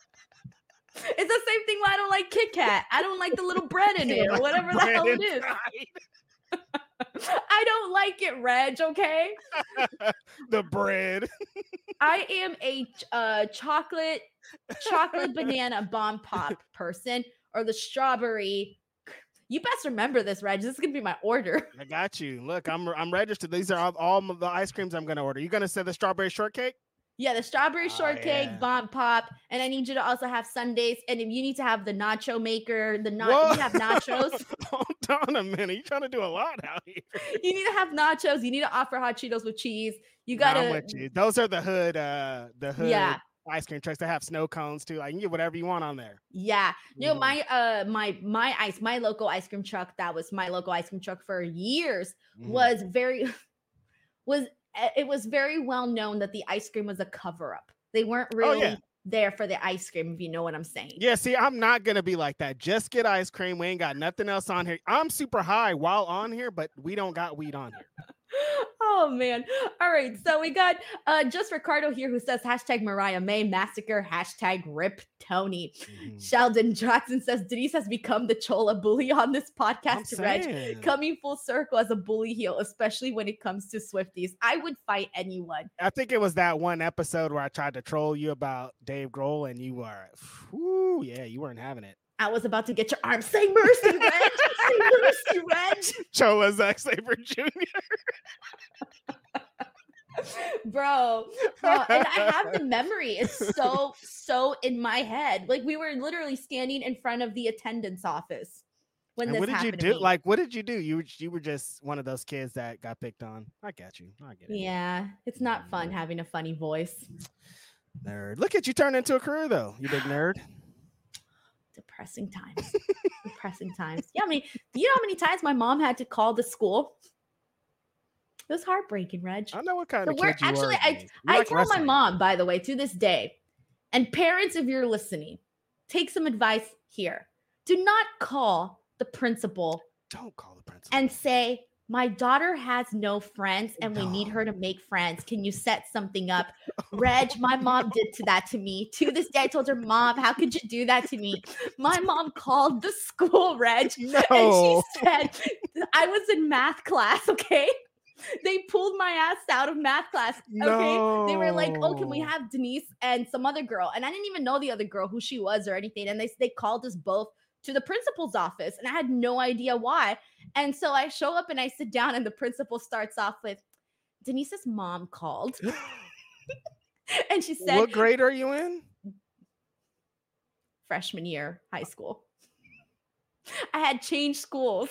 It's the same thing why I don't like Kit Kat. I don't like the little bread in it or whatever the hell it is. Inside. I don't like it, Reg, okay? The bread. I am a ch- uh, chocolate chocolate banana bomb pop person or the strawberry. You best remember this, Reg. This is gonna be my order. I got you. Look, I'm I'm registered. These are all, all of the ice creams I'm gonna order. You gonna say the strawberry shortcake? Yeah, the strawberry Oh, shortcake, yeah. bomb pop, and I need you to also have sundaes. And if you need to have the nacho maker, the not Whoa. you have nachos. Hold on a minute. You're trying to do a lot out here. You need to have nachos. You need to offer hot Cheetos with cheese. You Nah, I'm gotta, with you. Those are the hood, uh, the hood yeah, ice cream trucks that have snow cones too. Like you can get whatever you want on there. yeah. You know, Mhm. my uh, my my ice, my local ice cream truck. That was my local ice cream truck for years. Mhm. Was very, was uh, it was very well known that the ice cream was a cover up. They weren't really yeah. there for the ice cream, if you know what I'm saying. Yeah, see, I'm not gonna be like that. Just get ice cream. We ain't got nothing else on here. I'm super high while on here, but we don't got weed on here. Oh man. All right. So we got uh just Ricardo here who says hashtag Mariah May massacre, hashtag rip Tony. Mm-hmm. Sheldon Jackson says Denise has become the Chola bully on this podcast to Reg, coming full circle as a bully heel, especially when it comes to Swifties. I would fight anyone. I think it was that one episode where I tried to troll you about Dave Grohl and you were, whew, yeah, you weren't having it. I was about to get your arm. Say mercy, Reg. Say mercy, Reg. Chola Zack Sabre Junior Bro, uh, and I have the memory. It's so, so in my head. Like we were literally standing in front of the attendance office when and this what did happened. you do? To me. Like, what did you do? You you were just one of those kids that got picked on. I get you. I get it. Yeah, it's not fun having a funny voice. Nerd. Look at you turn into a career though. You big nerd. Depressing times. Depressing times. Yeah, I mean, do you know how many times my mom had to call the school? It was heartbreaking, Reg. I know what kind so of kid you actually, are. I, I like tell wrestling. My mom, by the way, to this day, and parents, if you're listening, take some advice here. Do not call the principal. Don't call the principal. And say, my daughter has no friends and we no. need her to make friends. Can you set something up? Reg, my mom did to that to me. To this day, I told her, Mom, how could you do that to me? My mom called the school, Reg, no. and she said, I was in math class, okay? They pulled my ass out of math class. Okay. No. They were like, oh, can we have Denise and some other girl? And I didn't even know the other girl, who she was or anything. And they, they called us both to the principal's office. And I had no idea why. And so I show up and I sit down and the principal starts off with, Denise's mom called. And she said, what grade are you in? Freshman year, high school. I had changed schools.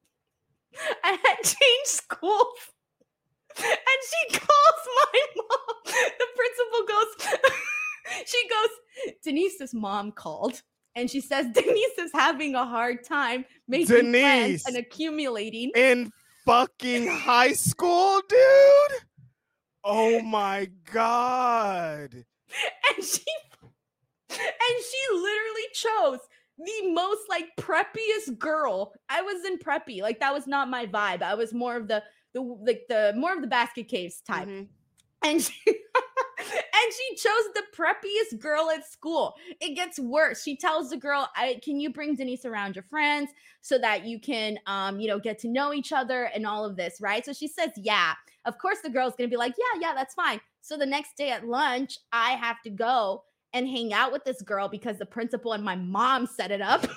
I had changed schools. And she calls my mom. The principal goes, she goes, Denise's mom called. And she says, Denise is having a hard time making Denise, friends and accumulating. In fucking high school, dude? Oh my God. And she, and she literally chose the most like preppiest girl. I was in preppy. Like that was not my vibe. I was more of the the like the more of the basket caves type. Mm-hmm. And she and she chose the preppiest girl at school. It gets worse. She tells the girl, I, can you bring Denise around your friends so that you can um, you know, get to know each other and all of this, right? So she says, yeah. Of course the girl's gonna be like, yeah, yeah, that's fine. So the next day at lunch, I have to go and hang out with this girl because the principal and my mom set it up.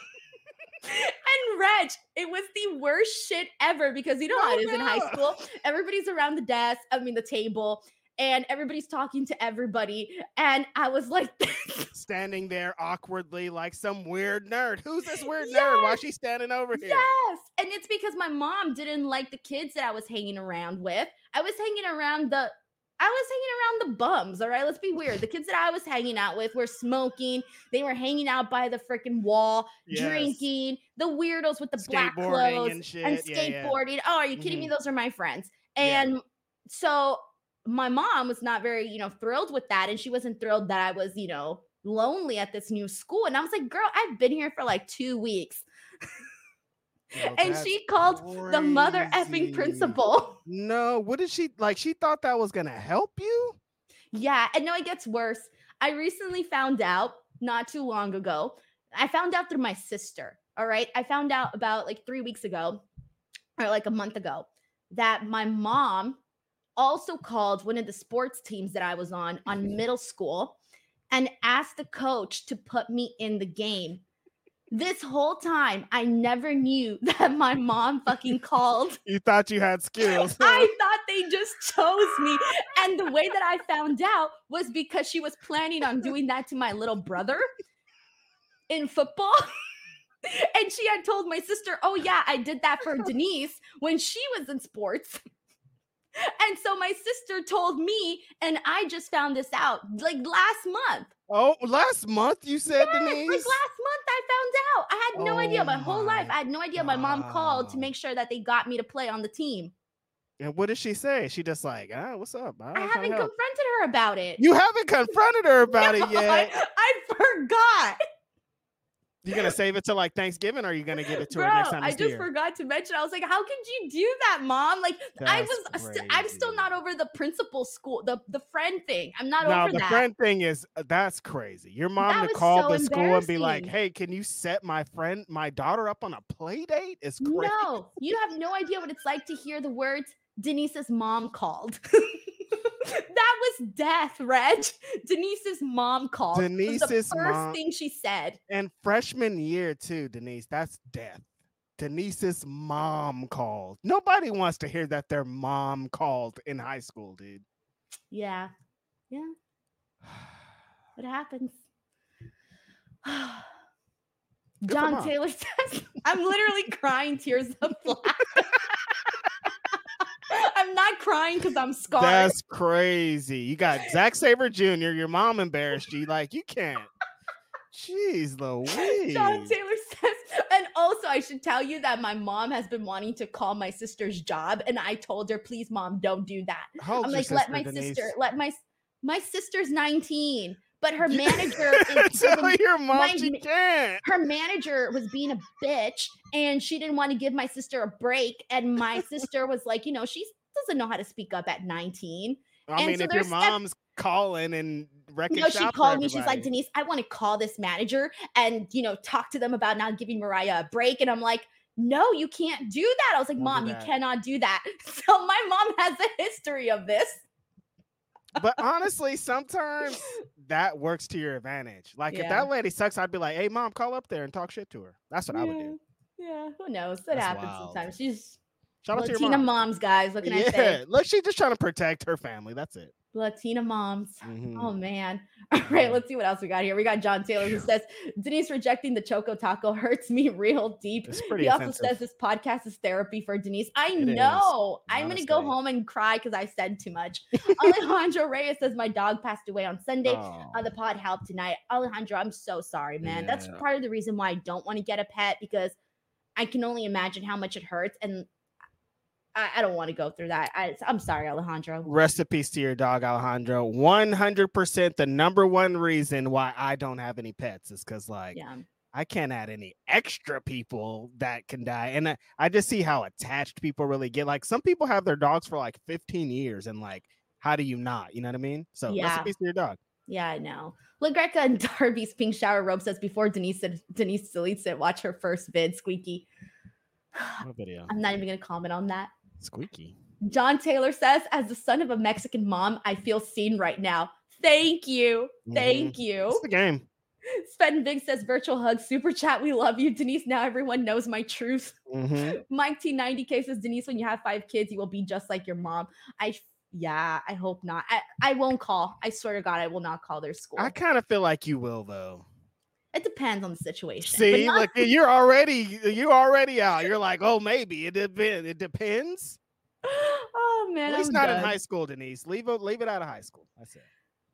And Reg, it was the worst shit ever because you know how it is in high school. Everybody's around the desk, I mean the table, and everybody's talking to everybody. And I was like standing there awkwardly like some weird nerd. Who's this weird yes! nerd? Why is she standing over here? Yes. And it's because my mom didn't like the kids that I was hanging around with. I was hanging around the I was hanging around the bums, all right? Let's be weird. The kids that I was hanging out with were smoking. They were hanging out by the freaking wall, yes. drinking. The weirdos with the black clothes and, and skateboarding. Yeah, yeah. Oh, are you kidding mm-hmm. me? Those are my friends. And yeah. so my mom was not very, you know, thrilled with that. And she wasn't thrilled that I was, you know, lonely at this new school. And I was like, girl, I've been here for like two weeks. Yo, and she called crazy. The mother effing principal. No, what did she like? She thought that was gonna help you? Yeah, and no, it gets worse. I recently found out not too long ago. I found out through my sister. All right. I found out about like three weeks ago or like a month ago that my mom also called one of the sports teams that I was on on middle school and asked the coach to put me in the game. This whole time, I never knew that my mom fucking called. You thought you had skills. Huh? I thought they just chose me. And the way that I found out was because she was planning on doing that to my little brother in football. And she had told my sister, oh yeah, I did that for Denise when she was in sports. And so my sister told me, and I just found this out like last month. Oh, last month you said, yes, Denise? Like last month I found out. I had no oh idea. My, my whole life, I had no idea. God. My mom called to make sure that they got me to play on the team. And what did she say? She just like, ah, what's up? I, I haven't confronted her about it. You haven't confronted her about no, it yet. I, I forgot. You gonna save it to like Thanksgiving, or are you gonna give it to Bro, her next time? I you see just her? forgot to mention. I was like, "How could you do that, Mom?" Like, I That's was, st- I'm still crazy. not over the principal school, the the friend thing. I'm not No, over the that. friend thing is uh, that's crazy. Your mom That to was call so the school and be like, embarrassing. "Hey, can you set my friend, my daughter up on a play date?" Is crazy. No, you have no idea what it's like to hear the words Denise's mom called. That was death, Reg. Denise's mom called. It was Denise's the first mom- thing she said. And freshman year too, Denise. That's death. Denise's mom called. Nobody wants to hear that their mom called in high school, dude. Yeah, yeah. It happens. for John Mom. Taylor says, I'm literally crying tears of laughter. I'm not crying because I'm scarred. That's crazy. You got Zack Sabre Junior Your mom embarrassed you. Like, you can't. Jeez Louise. John Taylor says, and also I should tell you that my mom has been wanting to call my sister's job, and I told her, please, Mom, don't do that. How old's I'm your like, let sister, my Denise? sister, let my my sister's nineteen, but her You- manager is Tell your mom my she ma- can't. her manager was being a bitch, and she didn't want to give my sister a break. And my sister was like, you know, she doesn't know how to speak up at nineteen. I and mean, so if your there's step- mom's calling and wrecking You know, she shop for called me. She's like, everybody. Denise, I want to call this manager and, you know, talk to them about not giving Mariah a break. And I'm like, no, you can't do that. I was like, Don't do Mom, you that. cannot do that. So my mom has a history of this. But honestly, sometimes that works to your advantage. Like if Yeah. that lady sucks, I'd be like, "Hey, mom, call up there and talk shit to her." That's what I would do. Yeah, who knows? That That's happens wild. sometimes. She's Shout out to your Latina mom. moms, guys. What can I Yeah, say? look, she's just trying to protect her family. That's it. Latina moms. Mhm. Oh man. All right, Yeah. let's see what else we got here. We got John Taylor who says Denise rejecting the Choco Taco hurts me real deep. It's pretty He also offensive. says this podcast is therapy for Denise. I It is, know. I'm gonna go honestly. home and cry because I said too much. Alejandro Reyes says my dog passed away on Sunday. Aw. Uh, the pod helped tonight. Alejandro, I'm so sorry, man. That's Yeah. part of the reason why I don't want to get a pet, because I can only imagine how much it hurts, and I, I don't want to go through that. I, I'm sorry, Alejandro. Rest in peace to your dog, Alejandro. one hundred percent the number one reason why I don't have any pets is because, like, Yeah. I can't add any extra people that can die. And I, I just see how attached people really get. Like, some people have their dogs for like fifteen years, and like, how do you not? You know what I mean? So, rest Yeah. in peace to your dog. Yeah, I know. LaGreca and Darby's pink shower robe says before Denise said Denise deletes it, watch her first vid, Squeaky. What video? I'm not even gonna comment on that. Squeaky. John Taylor says, as the son of a Mexican mom, I feel seen right now. Thank you. Thank you. It's the game. Sven Big says virtual hug, super chat. We love you, Denise. Now everyone knows my truth. Mhm. Mike T ninety K says, Denise, when you have five kids, you will be just like your mom. I yeah, I hope not. I, I won't call. I swear to God, I will not call their school. I kind of feel like you will, though. It depends on the situation. but See, not- look, you're already you're already out. You're like, oh, maybe it depends. It depends. Oh man, At least I'm not in done. high school, Denise. Leave it, leave it out of high school. That's it.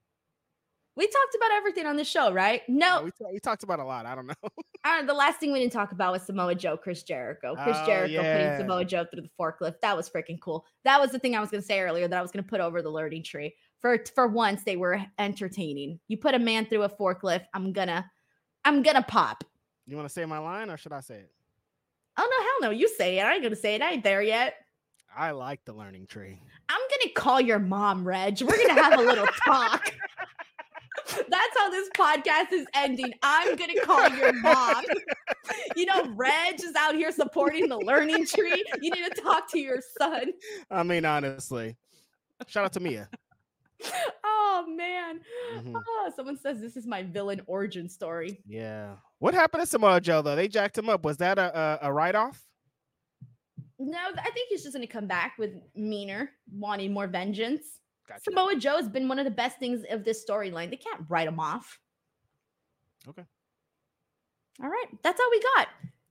We talked about everything on the show, right? No, No, we, ta- we talked about a lot. I don't know. uh, the last thing we didn't talk about was Samoa Joe, Chris Jericho. Chris Oh, Jericho yeah. putting Samoa Joe through the forklift. That was freaking cool. That was the thing I was going to say earlier that I was going to put over the learning tree. For for once, they were entertaining. You put a man through a forklift, I'm gonna, I'm gonna pop. You want to say my line or should I say it? Oh no, hell no! You say it. I ain't gonna say it. I ain't there yet. I like the learning tree. I'm gonna call your mom, Reg. We're gonna have a little talk. That's how this podcast is ending. I'm gonna call your mom. You know, Reg is out here supporting the learning tree. You need to talk to your son. I mean, honestly, shout out to Mia. Oh man. Mhm. Oh, someone says this is my villain origin story. Yeah. What happened to Samoa Joe though? They jacked him up. Was that a a, a write off? No, I think he's just gonna come back with meaner, wanting more vengeance. Gotcha. Samoa Joe has been one of the best things of this storyline. They can't write him off. Okay. All right, that's all we got.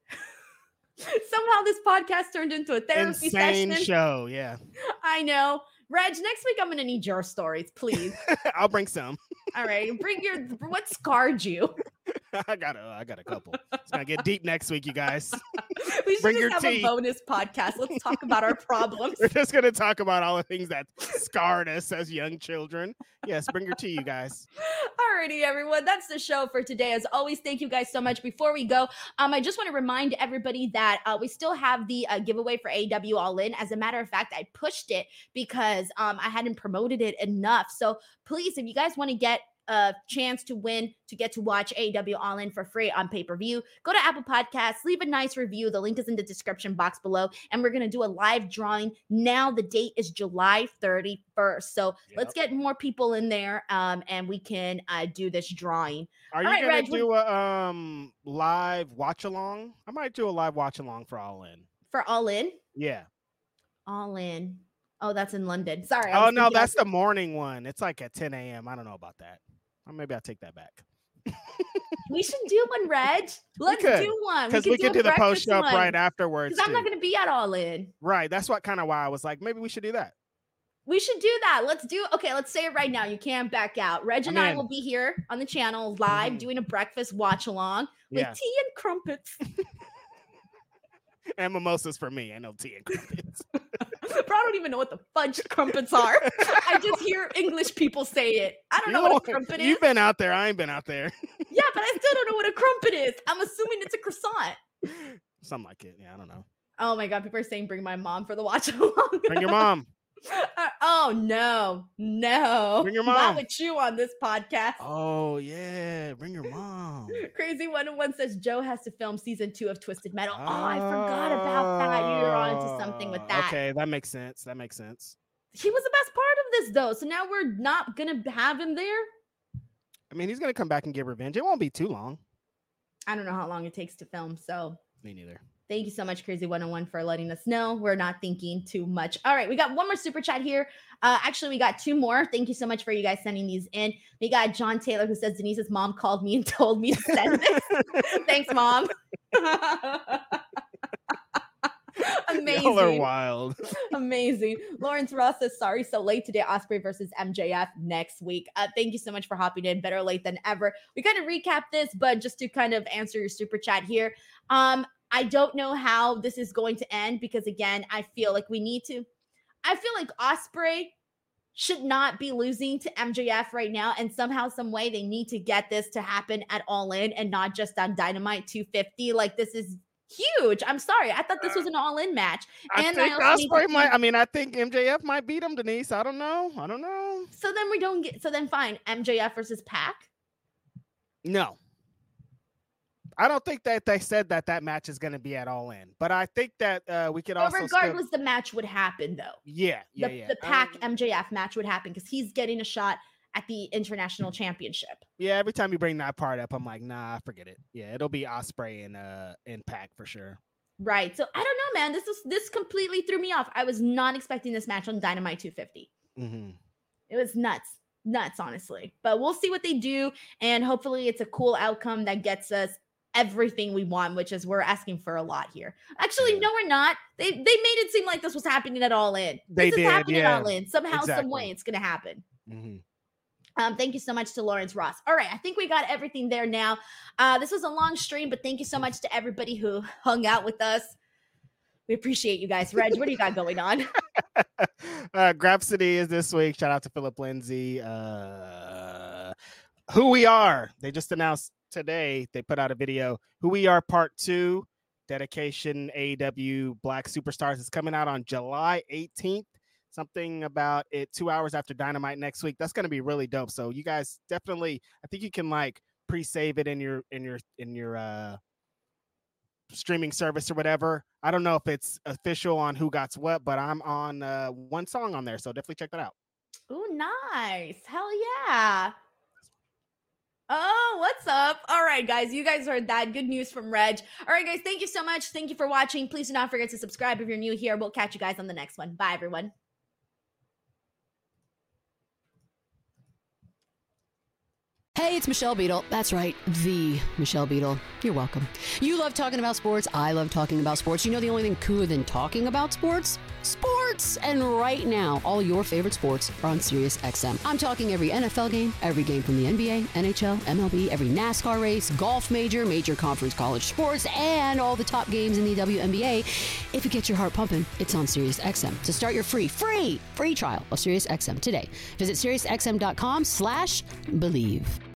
Somehow this podcast turned into a therapy Insane session. show. Yeah. I know. Reg, next week I'm gonna need your stories, please. I'll bring some. All right, bring your what scarred you. I got a I got a couple. It's gonna get deep next week, you guys. We should Bring just your have tea. a bonus podcast. Let's talk about our problems. We're just going to talk about all the things that scarred us as young children. Yes, bring your tea, you guys. Alrighty, everyone. That's the show for today. As always, thank you guys so much. Before we go, um, I just want to remind everybody that uh, we still have the uh, giveaway for A E W All In. As a matter of fact, I pushed it because um, I hadn't promoted it enough. So please, if you guys want to get a chance to win, to get to watch A E W All In for free on pay-per-view, go to Apple Podcasts, leave a nice review. The link is in the description box below, and we're going to do a live drawing. Now the date is July thirty-first, so yep. Let's get more people in there, um, and we can uh, do this drawing. Are All you right, going Reg, to do a um, live watch-along? I might do a live watch-along for All In. For All In? Yeah. All In. Oh, that's in London. Sorry. Oh, no, that's the morning one. It's like at ten a.m. I don't know about that. Or maybe I'll take that back. We should do one, Reg. Let's do one. Because we, we can do, do the post show right afterwards. Because I'm not going to be at All In. Right. That's what kind of why I was like, maybe we should do that. We should do that. Let's do. Okay, let's say it right now. You can't back out. Reg and I'm I in. will be here on the channel live mm-hmm. doing a breakfast watch along with yeah. tea and crumpets. And mimosas for me. I know tea and crumpets. Bro, I don't even know what the fudge crumpets are. I just hear English people say it. I don't you know, know what a crumpet is. You've been out there. I ain't been out there. Yeah, but I still don't know what a crumpet is. I'm assuming it's a croissant. Something like it. Yeah, I don't know. Oh my God. People are saying bring my mom for the watch along. Bring your mom. Uh, oh no, no. Bring your mom. Not with you on this podcast. Oh yeah, bring your mom. Crazy one oh one says Joe has to film season two of Twisted Metal. Oh, I forgot about that. You're on to something with that. Okay, that makes sense. That makes sense. He was the best part of this though, so now we're not gonna have him there. I mean, he's gonna come back and get revenge. It won't be too long. I don't know how long it takes to film, so me neither. Thank you so much, Crazy one oh one, for letting us know. We're not thinking too much. All right, we got one more super chat here. Uh, actually, we got two more. Thank you so much for you guys sending these in. We got John Taylor who says Denise's mom called me and told me to send this. Thanks, Mom. Amazing. Y'all are wild. Amazing. Lawrence Ross says, sorry, so late today. Ospreay versus M J F next week. Uh, thank you so much for hopping in. Better late than ever. We kind of recap this, but just to kind of answer your super chat here. Um, I don't know how this is going to end because, again, I feel like we need to. I feel like Ospreay should not be losing to M J F right now. And somehow, some way, they need to get this to happen at All In and not just on Dynamite two fifty. Like, this is huge. I'm sorry. I thought this was an All In match. I and think I Ospreay might. I mean, I think M J F might beat him, Denise. I don't know. I don't know. So then we don't get. So then, fine. M J F versus Pac. No. I don't think that they said that that match is going to be at All In, but I think that uh, we could but also. Regardless, still... the match would happen, though. Yeah, yeah, the, yeah. The Pac um, M J F match would happen because he's getting a shot at the International Championship. Yeah, every time you bring that part up, I'm like, nah, forget it. Yeah, it'll be Ospreay and uh and Pac for sure. Right. So I don't know, man. This is this completely threw me off. I was not expecting this match on Dynamite two fifty. Mm-hmm. It was nuts. Nuts, honestly. But we'll see what they do, and hopefully it's a cool outcome that gets us everything we want, which is we're asking for a lot here. Actually, no, we're not. They they made it seem like this was happening at All In. They this did, is happening yeah. at All In. Somehow, exactly. some way, it's going to happen. Mm-hmm. Um, thank you so much to Lawrence Ross. All right, I think we got everything there now. Uh, this was a long stream, but thank you so much to everybody who hung out with us. We appreciate you guys. Reg, what do you got going on? uh, Grapsody is this week. Shout out to Philip Lindsay. Uh, Who We Are. They just announced today. They put out a video. Who We Are Part Two. Dedication A E W Black Superstars is coming out on July eighteenth. Something about it two hours after Dynamite next week. That's going to be really dope. So you guys definitely, I think you can like pre-save it in your in your in your uh streaming service or whatever. I don't know if it's official on Who Gots What, but I'm on uh, one song on there, so definitely check that out. Oh, nice. Hell yeah. Oh, what's up? All right, guys. You guys heard that. Good news from Reg. All right, guys. Thank you so much. Thank you for watching. Please do not forget to subscribe if you're new here. We'll catch you guys on the next one. Bye, everyone. Hey, it's Michelle Beadle. That's right, the Michelle Beadle. You're welcome. You love talking about sports. I love talking about sports. You know the only thing cooler than talking about sports? Sports! sports. And right now, all your favorite sports are on SiriusXM. I'm talking every N F L game, every game from the N B A, N H L, M L B, every NASCAR race, golf major, major conference college sports, and all the top games in the W N B A. If it gets your heart pumping, it's on SiriusXM. To start your free, free, free trial of SiriusXM today, visit SiriusXM.com slash believe.